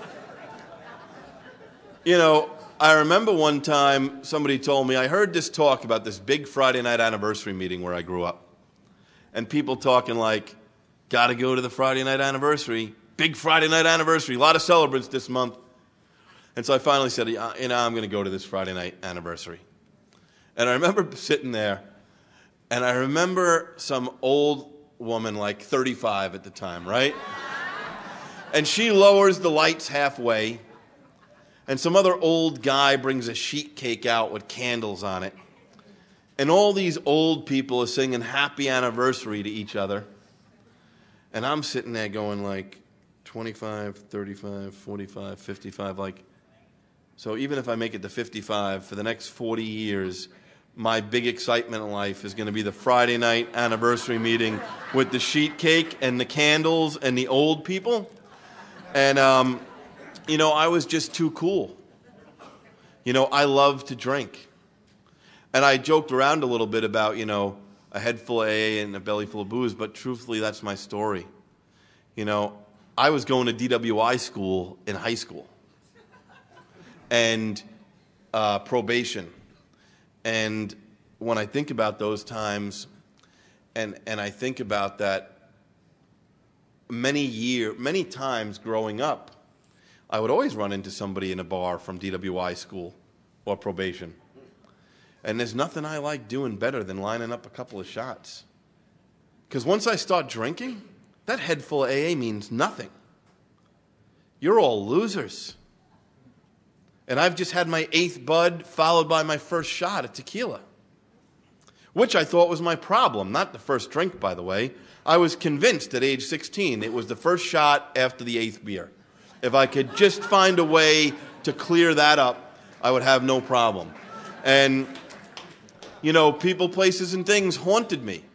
you know, I remember one time somebody told me, I heard this talk about this big Friday night anniversary meeting where I grew up. And people talking like, got to go to the Friday night anniversary. Big Friday night anniversary. A lot of celebrants this month. And so I finally said, you know, I'm going to go to this Friday night anniversary. And I remember sitting there, and I remember some old woman, like 35 at the time, right? And she lowers the lights halfway, and some other old guy brings a sheet cake out with candles on it. And all these old people are singing happy anniversary to each other. And I'm sitting there going like 25, 35, 45, 55, like, so even if I make it to 55, for the next 40 years, my big excitement in life is going to be the Friday night anniversary meeting with the sheet cake and the candles and the old people. And, you know, I was just too cool. You know, I love to drink. And I joked around a little bit about, you know, a head full of AA and a belly full of booze, but truthfully, that's my story. You know, I was going to DWI school in high school. And probation. And when I think about those times, And I think about that many times growing up. I would always run into somebody in a bar from DWI school or probation. And there's nothing I like doing better than lining up a couple of shots. Because once I start drinking, that head full of AA means nothing. You're all losers. And I've just had my 8th bud followed by my first shot of tequila, which I thought was my problem. Not the first drink, by the way. I was convinced at age 16 it was the first shot after the 8th beer. If I could just find a way to clear that up, I would have no problem. And, people, places, and things haunted me.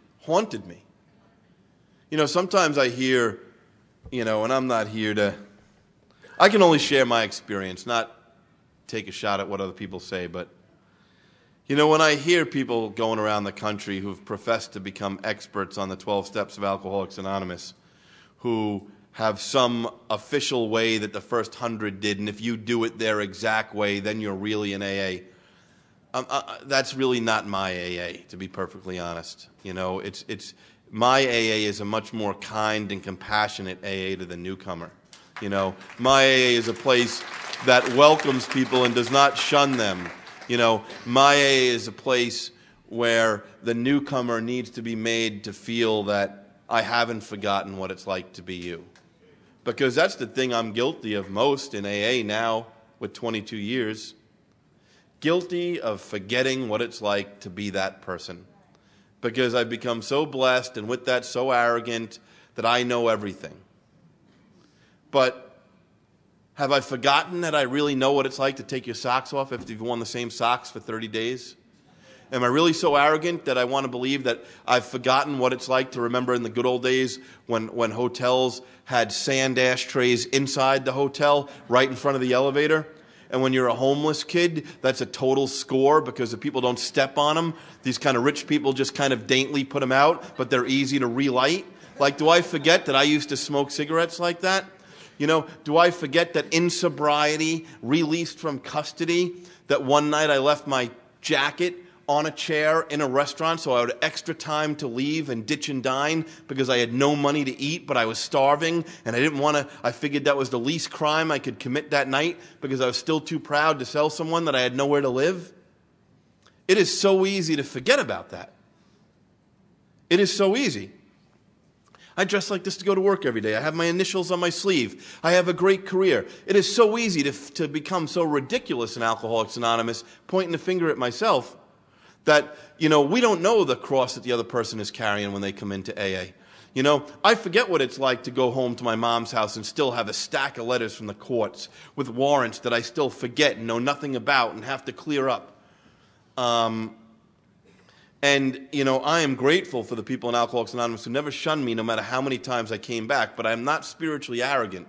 Sometimes I hear, and I'm not here to, I can only share my experience, not take a shot at what other people say, but, when I hear people going around the country who've professed to become experts on the 12 steps of Alcoholics Anonymous, who have some official way that the first 100 did, and if you do it their exact way, then you're really an AA. That's really not my AA, to be perfectly honest. It's my AA is a much more kind and compassionate AA to the newcomer. My AA is a place that welcomes people and does not shun them. My AA is a place where the newcomer needs to be made to feel that I haven't forgotten what it's like to be you. Because that's the thing I'm guilty of most in AA now with 22 years. Guilty of forgetting what it's like to be that person. Because I've become so blessed and with that so arrogant that I know everything. But have I forgotten that I really know what it's like to take your socks off after you've worn the same socks for 30 days? Am I really so arrogant that I want to believe that I've forgotten what it's like to remember in the good old days when hotels had sand ashtrays inside the hotel right in front of the elevator? And when you're a homeless kid, that's a total score because if people don't step on them, these kind of rich people just kind of daintily put them out, but they're easy to relight. Like, do I forget that I used to smoke cigarettes like that? Do I forget that in sobriety, released from custody, that one night I left my jacket on a chair in a restaurant so I had extra time to leave and ditch and dine because I had no money to eat, but I was starving and I figured that was the least crime I could commit that night because I was still too proud to tell someone that I had nowhere to live. It is so easy to forget about that. It is so easy. I dress like this to go to work every day. I have my initials on my sleeve. I have a great career. It is so easy to become so ridiculous in Alcoholics Anonymous, pointing the finger at myself, that, we don't know the cross that the other person is carrying when they come into AA. I forget what it's like to go home to my mom's house and still have a stack of letters from the courts with warrants that I still forget and know nothing about and have to clear up. I am grateful for the people in Alcoholics Anonymous who never shunned me no matter how many times I came back, but I am not spiritually arrogant.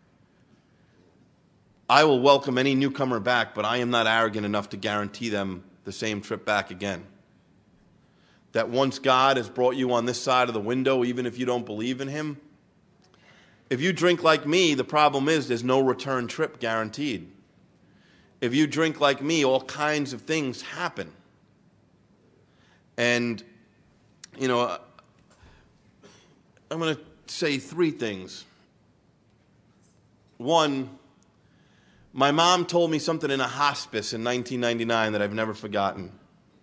I will welcome any newcomer back, but I am not arrogant enough to guarantee them the same trip back again. That once God has brought you on this side of the window, even if you don't believe in Him, if you drink like me, the problem is there's no return trip guaranteed. If you drink like me, all kinds of things happen. And, I'm going to say 3 things. One, my mom told me something in a hospice in 1999 that I've never forgotten.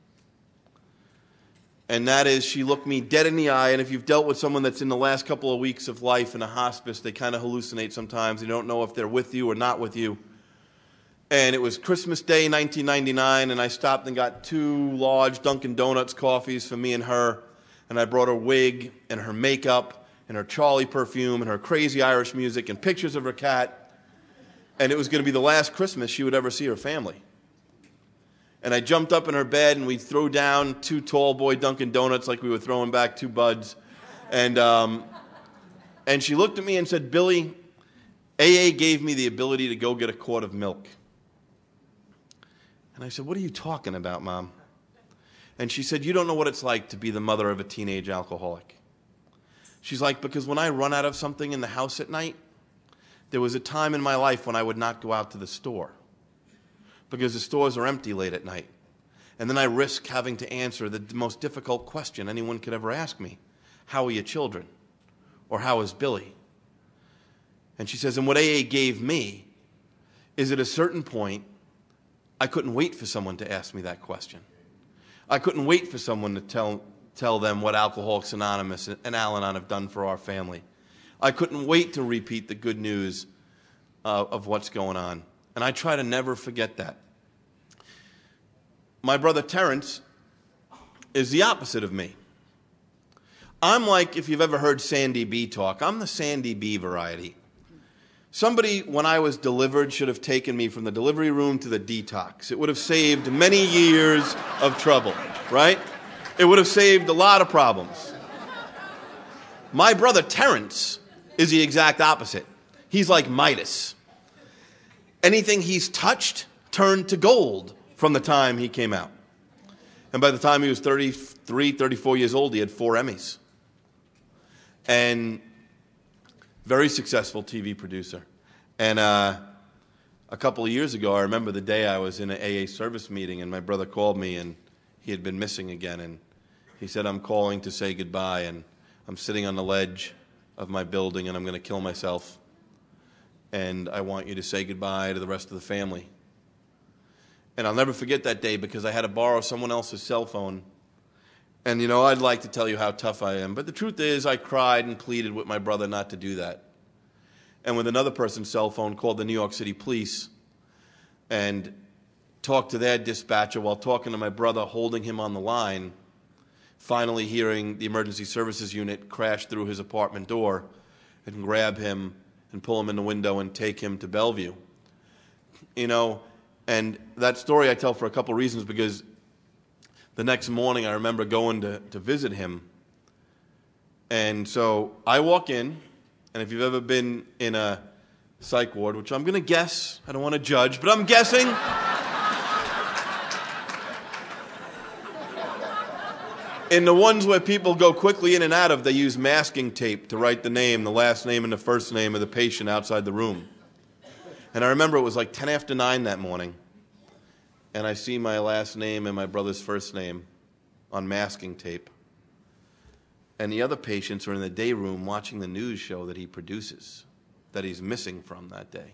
And that is, she looked me dead in the eye, and if you've dealt with someone that's in the last couple of weeks of life in a hospice, they kind of hallucinate sometimes. They don't know if they're with you or not with you. And it was Christmas Day, 1999, and I stopped and got 2 large Dunkin' Donuts coffees for me and her, and I brought her wig and her makeup and her Charlie perfume and her crazy Irish music and pictures of her cat. And it was going to be the last Christmas she would ever see her family. And I jumped up in her bed, and we threw down 2 tall boy Dunkin' Donuts like we were throwing back 2 buds. And she looked at me and said, "Billy, AA gave me the ability to go get a quart of milk." And I said, "What are you talking about, Mom?" And she said, "You don't know what it's like to be the mother of a teenage alcoholic." She's like, "Because when I run out of something in the house at night, there was a time in my life when I would not go out to the store because the stores are empty late at night. And then I risk having to answer the most difficult question anyone could ever ask me. How are your children? Or how is Billy? And she says, and what AA gave me is at a certain point, I couldn't wait for someone to ask me that question. I couldn't wait for someone to tell them what Alcoholics Anonymous and Al-Anon have done for our family. I couldn't wait to repeat the good news of what's going on. And I try to never forget that. My brother Terrence is the opposite of me. I'm like, if you've ever heard Sandy B talk, I'm the Sandy B variety. Somebody, when I was delivered, should have taken me from the delivery room to the detox. It would have saved many years of trouble, right? It would have saved a lot of problems. My brother Terrence is the exact opposite. He's like Midas. Anything he's touched turned to gold from the time he came out. And by the time he was 33, 34 years old, he had 4 Emmys. And very successful TV producer. And a couple of years ago, I remember the day I was in an AA service meeting, and my brother called me, and he had been missing again. And he said, I'm calling to say goodbye, and I'm sitting on the ledge of my building, and I'm going to kill myself. And I want you to say goodbye to the rest of the family. And I'll never forget that day because I had to borrow someone else's cell phone. And, I'd like to tell you how tough I am. But the truth is, I cried and pleaded with my brother not to do that. And with another person's cell phone, called the New York City police and talked to their dispatcher while talking to my brother, holding him on the line, finally hearing the emergency services unit crash through his apartment door and grab him and pull him in the window and take him to Bellevue. And that story I tell for a couple reasons, because the next morning I remember going to visit him. And so I walk in, and if you've ever been in a psych ward, which I'm going to guess, I don't want to judge, but I'm guessing. In the ones where people go quickly in and out of, they use masking tape to write the name, the last name, and the first name of the patient outside the room. And I remember it was like 10 after 9 that morning, and I see my last name and my brother's first name on masking tape. And the other patients are in the day room watching the news show that he produces, that he's missing from that day.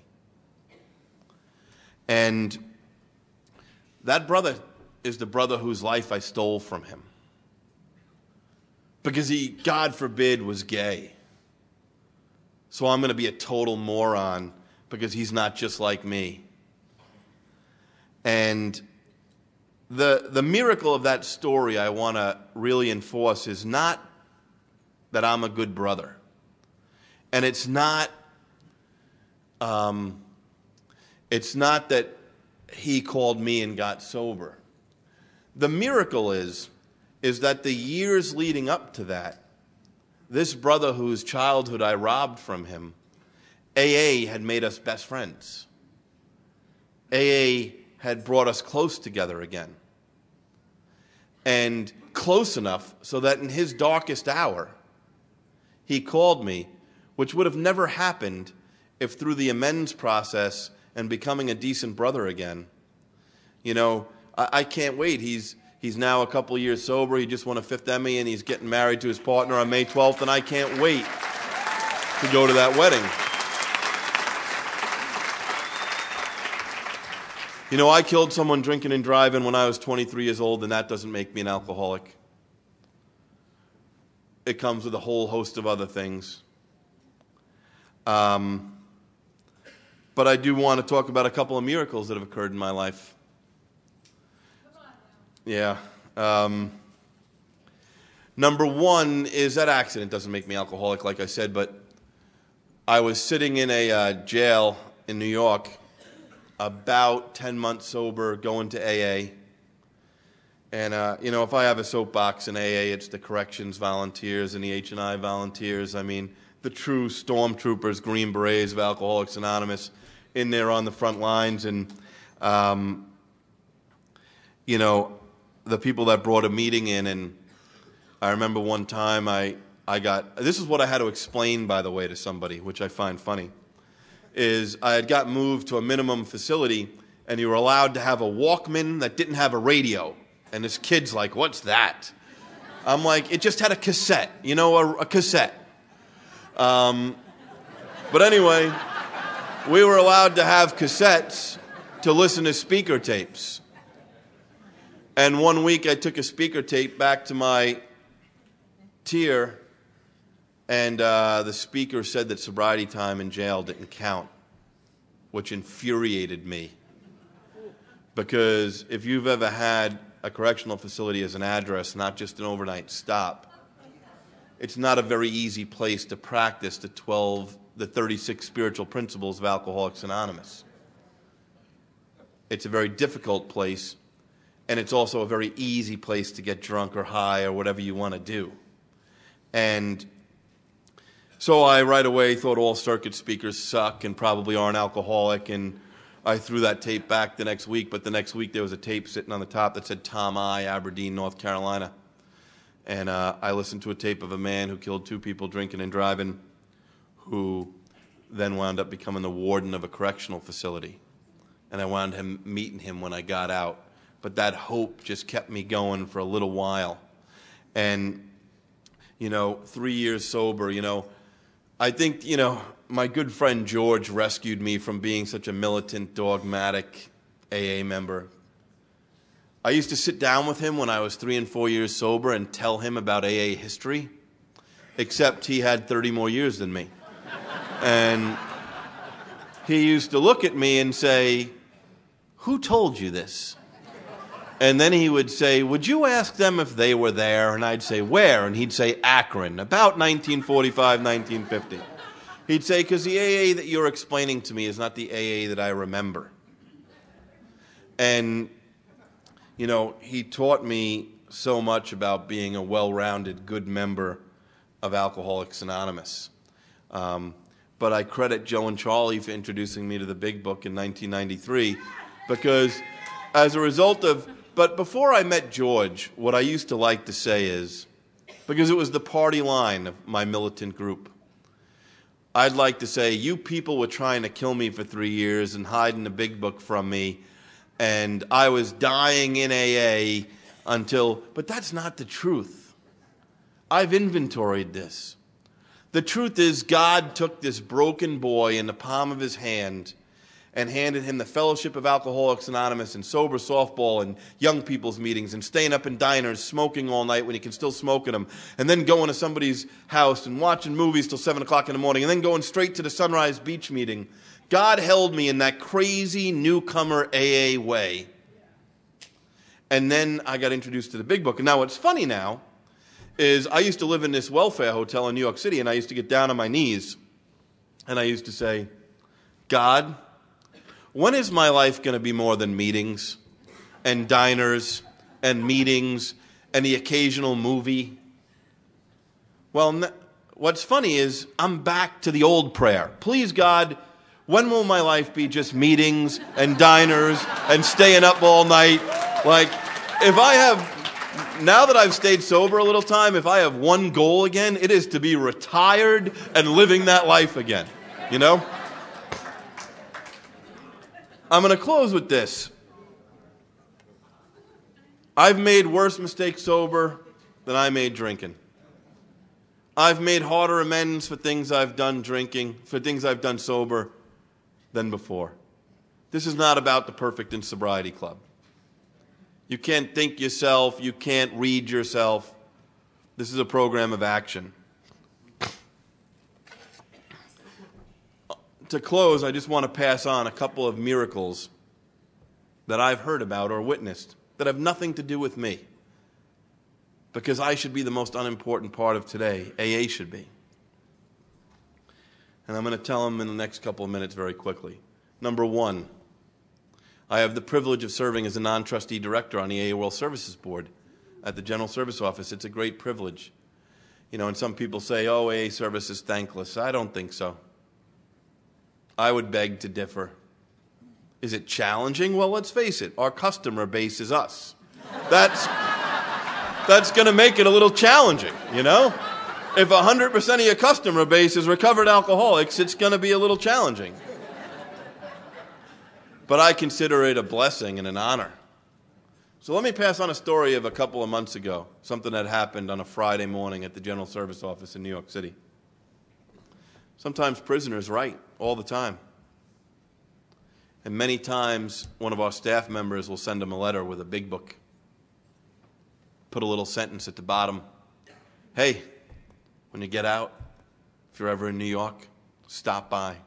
And that brother is the brother whose life I stole from him. Because he, God forbid, was gay. So I'm going to be a total moron because he's not just like me. And the miracle of that story I want to really enforce is not that I'm a good brother. And it's not that he called me and got sober. The miracle is that the years leading up to that, this brother whose childhood I robbed from him, AA had made us best friends. AA had brought us close together again. And close enough so that in his darkest hour, he called me, which would have never happened if through the amends process and becoming a decent brother again. I can't wait. He's now a couple of years sober. He just won a 5th Emmy, and he's getting married to his partner on May 12th, and I can't wait to go to that wedding. I killed someone drinking and driving when I was 23 years old, and that doesn't make me an alcoholic. It comes with a whole host of other things. But I do want to talk about a couple of miracles that have occurred in my life. Yeah. Number one is that accident doesn't make me alcoholic, like I said, but I was sitting in a jail in New York, about 10 months sober, going to AA. And, if I have a soapbox in AA, it's the corrections volunteers and the H&I volunteers. I mean, the true stormtroopers, Green Berets of Alcoholics Anonymous, in there on the front lines. And, the people that brought a meeting in, and I remember one time I got, this is what I had to explain, by the way, to somebody, which I find funny, is I had got moved to a minimum facility, and you were allowed to have a Walkman that didn't have a radio. And this kid's like, what's that? I'm like, it just had a cassette, a cassette. But anyway, we were allowed to have cassettes to listen to speaker tapes. And one week I took a speaker tape back to my tier, and the speaker said that sobriety time in jail didn't count, which infuriated me. Because if you've ever had a correctional facility as an address, not just an overnight stop, it's not a very easy place to practice the 36 spiritual principles of Alcoholics Anonymous. It's a very difficult place, and it's also a very easy place to get drunk or high or whatever you want to do. And so I right away thought all circuit speakers suck and probably are an alcoholic, and I threw that tape back the next week, but the next week there was a tape sitting on the top that said Tom I, Aberdeen, North Carolina. And I listened to a tape of a man who killed 2 people drinking and driving, who then wound up becoming the warden of a correctional facility. And I wound up meeting him when I got out. But that hope just kept me going for a little while. And, 3 years sober, I think, my good friend George rescued me from being such a militant, dogmatic AA member. I used to sit down with him when I was 3 and 4 years sober and tell him about AA history, except he had 30 more years than me. And he used to look at me and say, "Who told you this?" And then he would say, "Would you ask them if they were there?" And I'd say, "Where?" And he'd say, "Akron, about 1945, 1950. He'd say, "Because the AA that you're explaining to me is not the AA that I remember." And he taught me so much about being a well-rounded, good member of Alcoholics Anonymous. But I credit Joe and Charlie for introducing me to the Big Book in 1993, because as a result of... But before I met George, what I used to like to say is, because it was the party line of my militant group, I'd like to say, you people were trying to kill me for 3 years and hiding the Big Book from me, and I was dying in AA until... But that's not the truth. I've inventoried this. The truth is, God took this broken boy in the palm of his hand and handed him the fellowship of Alcoholics Anonymous and sober softball and young people's meetings and staying up in diners, smoking all night when you can still smoke in them, and then going to somebody's house and watching movies till 7 o'clock in the morning, and then going straight to the Sunrise Beach meeting. God held me in that crazy newcomer AA way. And then I got introduced to the Big Book. And now what's funny now is I used to live in this welfare hotel in New York City, and I used to get down on my knees, and I used to say, "God, when is my life going to be more than meetings and diners and meetings and the occasional movie?" Well, what's funny is I'm back to the old prayer. Please, God, when will my life be just meetings and diners and staying up all night? Like, if I have, now that I've stayed sober a little time, if I have one goal again, it is to be retired and living that life again, I'm going to close with this. I've made worse mistakes sober than I made drinking. I've made harder amends for things I've done drinking, for things I've done sober than before. This is not about the Perfect in Sobriety Club. You can't think yourself. You can't read yourself. This is a program of action. To close, I just want to pass on a couple of miracles that I've heard about or witnessed that have nothing to do with me, because I should be the most unimportant part of today. AA should be. And I'm going to tell them in the next couple of minutes very quickly. Number one, I have the privilege of serving as a non-trustee director on the AA World Services Board at the General Service Office. It's a great privilege. And some people say, "Oh, AA service is thankless." I don't think so. I would beg to differ. Is it challenging? Well, let's face it. Our customer base is us. That's going to make it a little challenging, If 100% of your customer base is recovered alcoholics, it's going to be a little challenging. But I consider it a blessing and an honor. So let me pass on a story of a couple of months ago, something that happened on a Friday morning at the General Service Office in New York City. Sometimes prisoners write all the time. And many times one of our staff members will send them a letter with a big book. Put a little sentence at the bottom. Hey, when you get out, if you're ever in New York, stop by.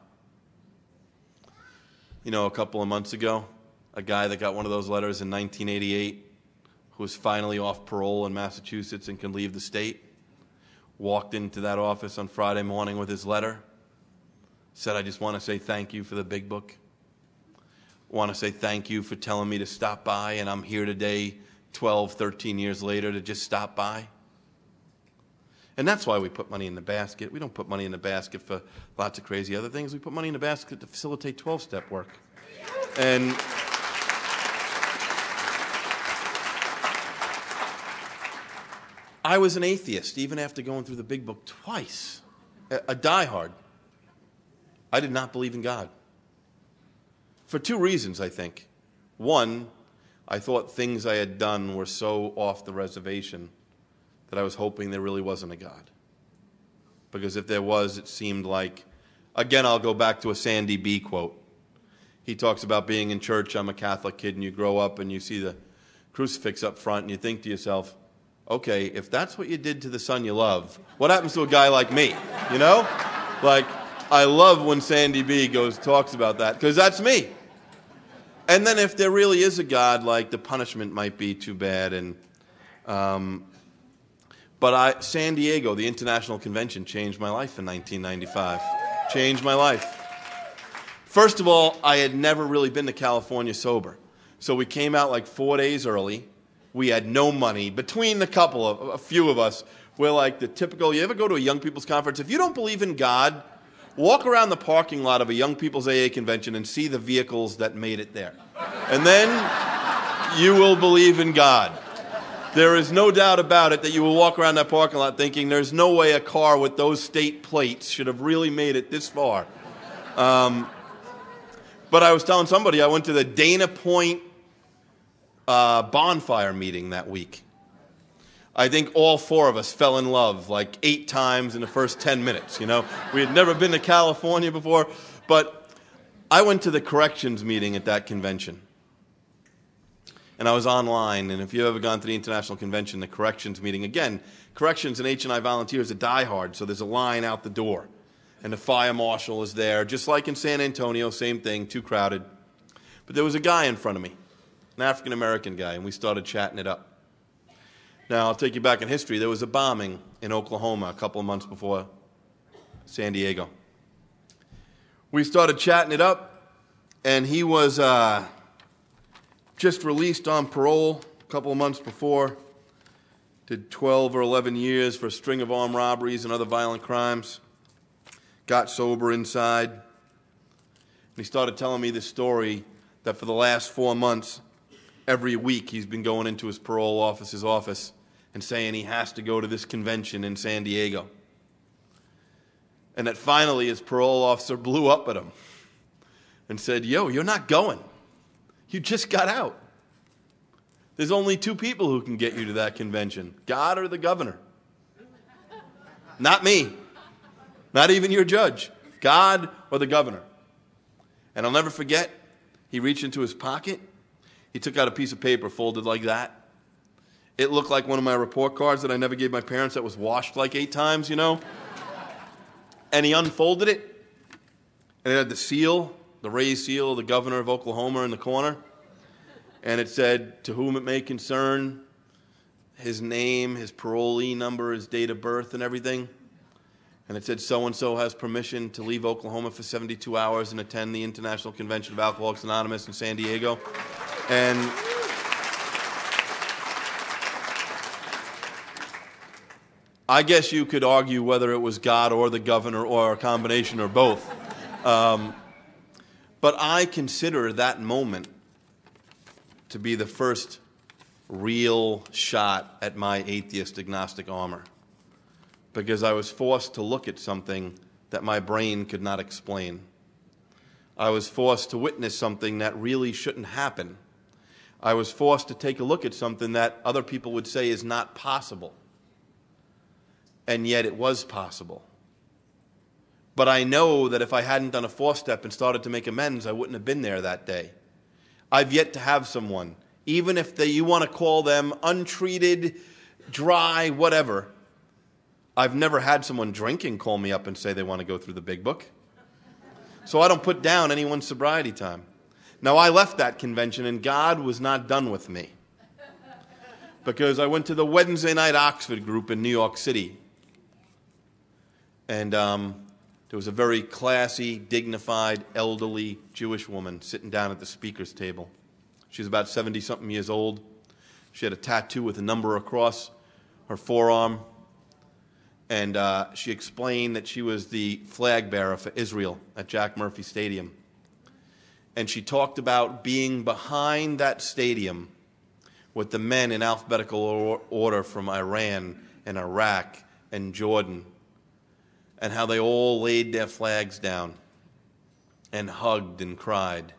You know, a couple of months ago, a guy that got one of those letters in 1988, who was finally off parole in Massachusetts and can leave the state, walked into that office on Friday morning with his letter, said, I just want to say thank you for the big book. I want to say thank you for telling me to stop by, and I'm here today, 12, 13 years later, to just stop by. And that's why we put money in the basket. We don't put money in the basket for lots of crazy other things. We put money in the basket to facilitate 12-step work. And I was an atheist, even after going through the big book twice. A diehard. I did not believe in God. For two reasons, I think. One, I thought things I had done were so off the reservation that I was hoping there really wasn't a God. Because if there was, it seemed like, again, I'll go back to a Sandy B quote. He talks about being in church. I'm a Catholic kid, and you grow up and you see the crucifix up front, and you think to yourself, okay, if that's what you did to the son you love, what happens to a guy like me? You know? Like, I love when Sandy B talks about that, because that's me. And then if there really is a God, like, the punishment might be too bad. But San Diego, the International Convention, changed my life in 1995. Changed my life. First of all, I had never really been to California sober. So we came out like 4 days early. We had no money. Between a few of us, we're like the typical, you ever go to a young people's conference? If you don't believe in God, walk around the parking lot of a young people's AA convention and see the vehicles that made it there. And then you will believe in God. There is no doubt about it that you will walk around that parking lot thinking there's no way a car with those state plates should have really made it this far. But I was telling somebody I went to the Dana Point bonfire meeting that week. I think all four of us fell in love like 8 times in the first 10 minutes, you know. We had never been to California before, but I went to the corrections meeting at that convention. And I was online, and if you've ever gone to the International Convention, the corrections meeting, again, corrections and H&I volunteers are diehard, so there's a line out the door. And the fire marshal is there, just like in San Antonio, same thing, too crowded. But there was a guy in front of me, an African-American guy, and we started chatting it up. Now, I'll take you back in history. There was a bombing in Oklahoma a couple of months before San Diego. We started chatting it up, and he was just released on parole a couple of months before. Did 12 or 11 years for a string of armed robberies and other violent crimes. Got sober inside. And he started telling me this story that for the last 4 months, every week he's been going into his parole officer's office and saying he has to go to this convention in San Diego. And that finally his parole officer blew up at him and said, yo, you're not going. You just got out. There's only 2 people who can get you to that convention, God or the governor. Not me. Not even your judge. God or the governor. And I'll never forget, he reached into his pocket. He took out a piece of paper folded like that. It looked like one of my report cards that I never gave my parents that was washed like 8 times, you know. And he unfolded it. And it had the seal, the raised seal of the governor of Oklahoma in the corner. And it said, to whom it may concern, his name, his parolee number, his date of birth, and everything. And it said, so-and-so has permission to leave Oklahoma for 72 hours and attend the International Convention of Alcoholics Anonymous in San Diego. And I guess you could argue whether it was God or the governor or a combination or both. But I consider that moment to be the first real shot at my atheist agnostic armor. Because I was forced to look at something that my brain could not explain. I was forced to witness something that really shouldn't happen. I was forced to take a look at something that other people would say is not possible. And yet it was possible. But I know that if I hadn't done a 4-step and started to make amends, I wouldn't have been there that day. I've yet to have someone, even if you want to call them untreated, dry, whatever. I've never had someone drinking call me up and say they want to go through the big book. So I don't put down anyone's sobriety time. Now, I left that convention, and God was not done with me. Because I went to the Wednesday night Oxford group in New York City. And there was a very classy, dignified, elderly Jewish woman sitting down at the speaker's table. She was about 70-something years old. She had a tattoo with a number across her forearm. And she explained that she was the flag bearer for Israel at Jack Murphy Stadium. And she talked about being behind that stadium with the men in alphabetical order from Iran and Iraq and Jordan, and how they all laid their flags down and hugged and cried.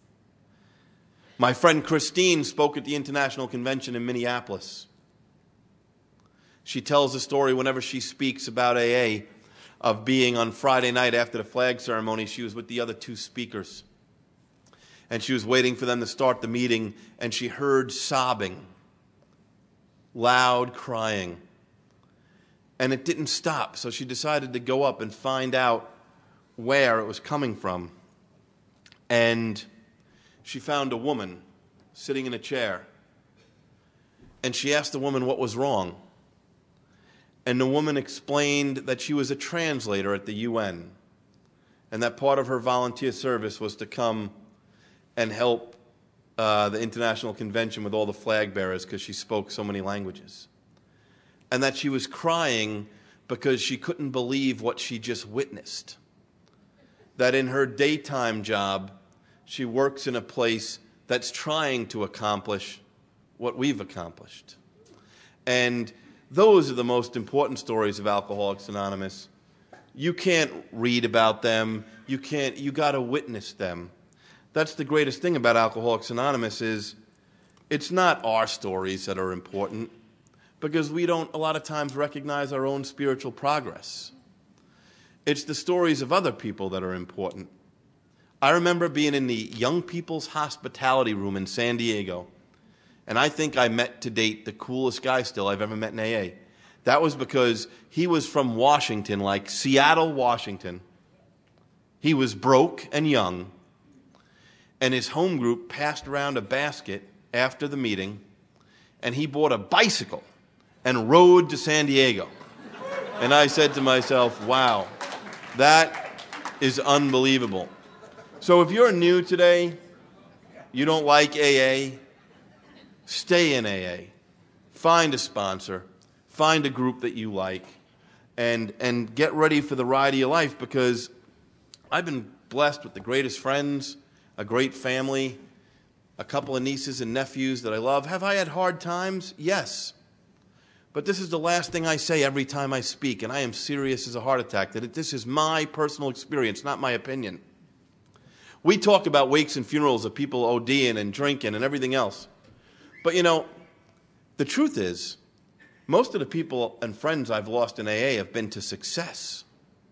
My friend Christine spoke at the International Convention in Minneapolis. She tells a story whenever she speaks about AA of being on Friday night after the flag ceremony. She was with the other 2 speakers. And she was waiting for them to start the meeting, and she heard sobbing, loud crying. And it didn't stop, so she decided to go up and find out where it was coming from. And she found a woman sitting in a chair. And she asked the woman what was wrong. And the woman explained that she was a translator at the UN, and that part of her volunteer service was to come and help the International Convention with all the flag bearers because she spoke so many languages. And that she was crying because she couldn't believe what she just witnessed. That in her daytime job, she works in a place that's trying to accomplish what we've accomplished. And those are the most important stories of Alcoholics Anonymous. You can't read about them. You got to witness them. That's the greatest thing about Alcoholics Anonymous is it's not our stories that are important, because we don't a lot of times recognize our own spiritual progress. It's the stories of other people that are important. I remember being in the young people's hospitality room in San Diego, and I think I met to date the coolest guy still I've ever met in AA. That was because he was from Washington, like Seattle, Washington. He was broke and young, and his home group passed around a basket after the meeting, and he bought a bicycle and rode to San Diego. And I said to myself, wow, that is unbelievable. So if you're new today, you don't like AA, stay in AA. Find a sponsor, find a group that you like, and get ready for the ride of your life, because I've been blessed with the greatest friends, a great family, a couple of nieces and nephews that I love. Have I had hard times? Yes. But this is the last thing I say every time I speak, and I am serious as a heart attack, that this is my personal experience, not my opinion. We talk about wakes and funerals of people ODing and drinking and everything else. But, you know, the truth is, most of the people and friends I've lost in AA have been to success.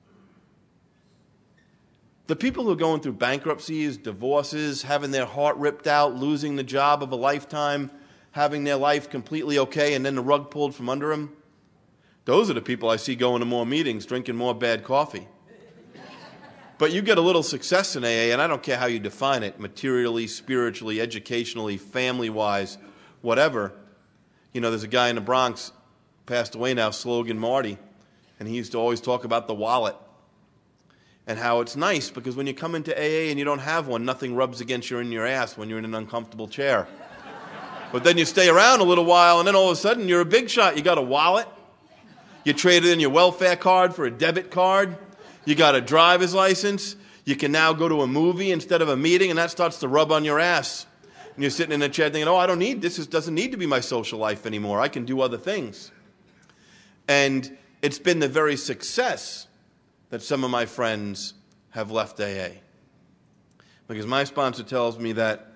The people who are going through bankruptcies, divorces, having their heart ripped out, losing the job of a lifetime, having their life completely okay, and then the rug pulled from under them, those are the people I see going to more meetings, drinking more bad coffee. But you get a little success in AA, and I don't care how you define it, materially, spiritually, educationally, family-wise, whatever. You know, there's a guy in the Bronx, passed away now, Slogan Marty, and he used to always talk about the wallet and how it's nice because when you come into AA and you don't have one, nothing rubs against you in your ass when you're in an uncomfortable chair. But then you stay around a little while, and then all of a sudden you're a big shot. You got a wallet. You traded in your welfare card for a debit card. You got a driver's license. You can now go to a movie instead of a meeting, and that starts to rub on your ass. And you're sitting in a chair thinking, oh, I don't need this. This doesn't need to be my social life anymore. I can do other things. And it's been the very success that some of my friends have left AA. Because my sponsor tells me that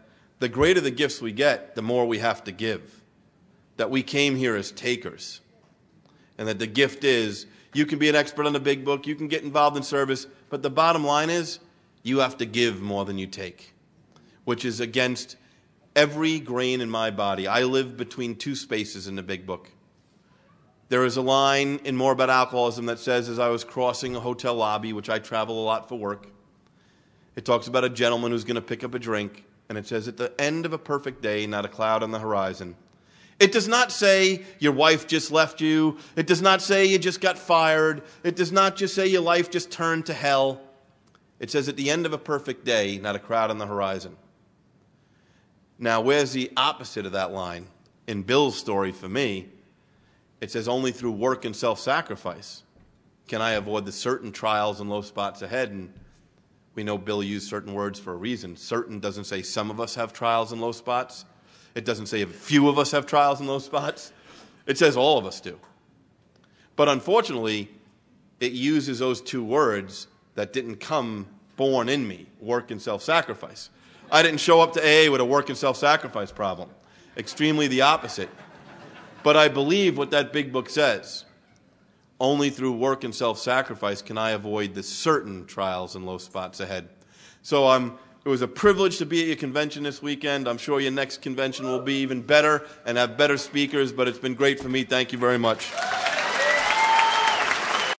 the greater the gifts we get, the more we have to give. That we came here as takers. And that the gift is, you can be an expert on the big book, you can get involved in service, but the bottom line is, you have to give more than you take, which is against every grain in my body. I live between two spaces in the big book. There is a line in More About Alcoholism that says, as I was crossing a hotel lobby, which I travel a lot for work, it talks about a gentleman who's going to pick up a drink, and it says, at the end of a perfect day, not a cloud on the horizon. It does not say your wife just left you. It does not say you just got fired. It does not just say your life just turned to hell. It says at the end of a perfect day, not a cloud on the horizon. Now, where's the opposite of that line? In Bill's story for me, it says only through work and self-sacrifice can I avoid the certain trials and low spots ahead. And we know Bill used certain words for a reason. Certain doesn't say some of us have trials and low spots. It doesn't say a few of us have trials and low spots. It says all of us do. But unfortunately, it uses those two words that didn't come born in me, work and self-sacrifice. I didn't show up to AA with a work and self-sacrifice problem. Extremely the opposite. But I believe what that big book says. Only through work and self-sacrifice can I avoid the certain trials and low spots ahead. So it was a privilege to be at your convention this weekend. I'm sure your next convention will be even better and have better speakers, but it's been great for me. Thank you very much.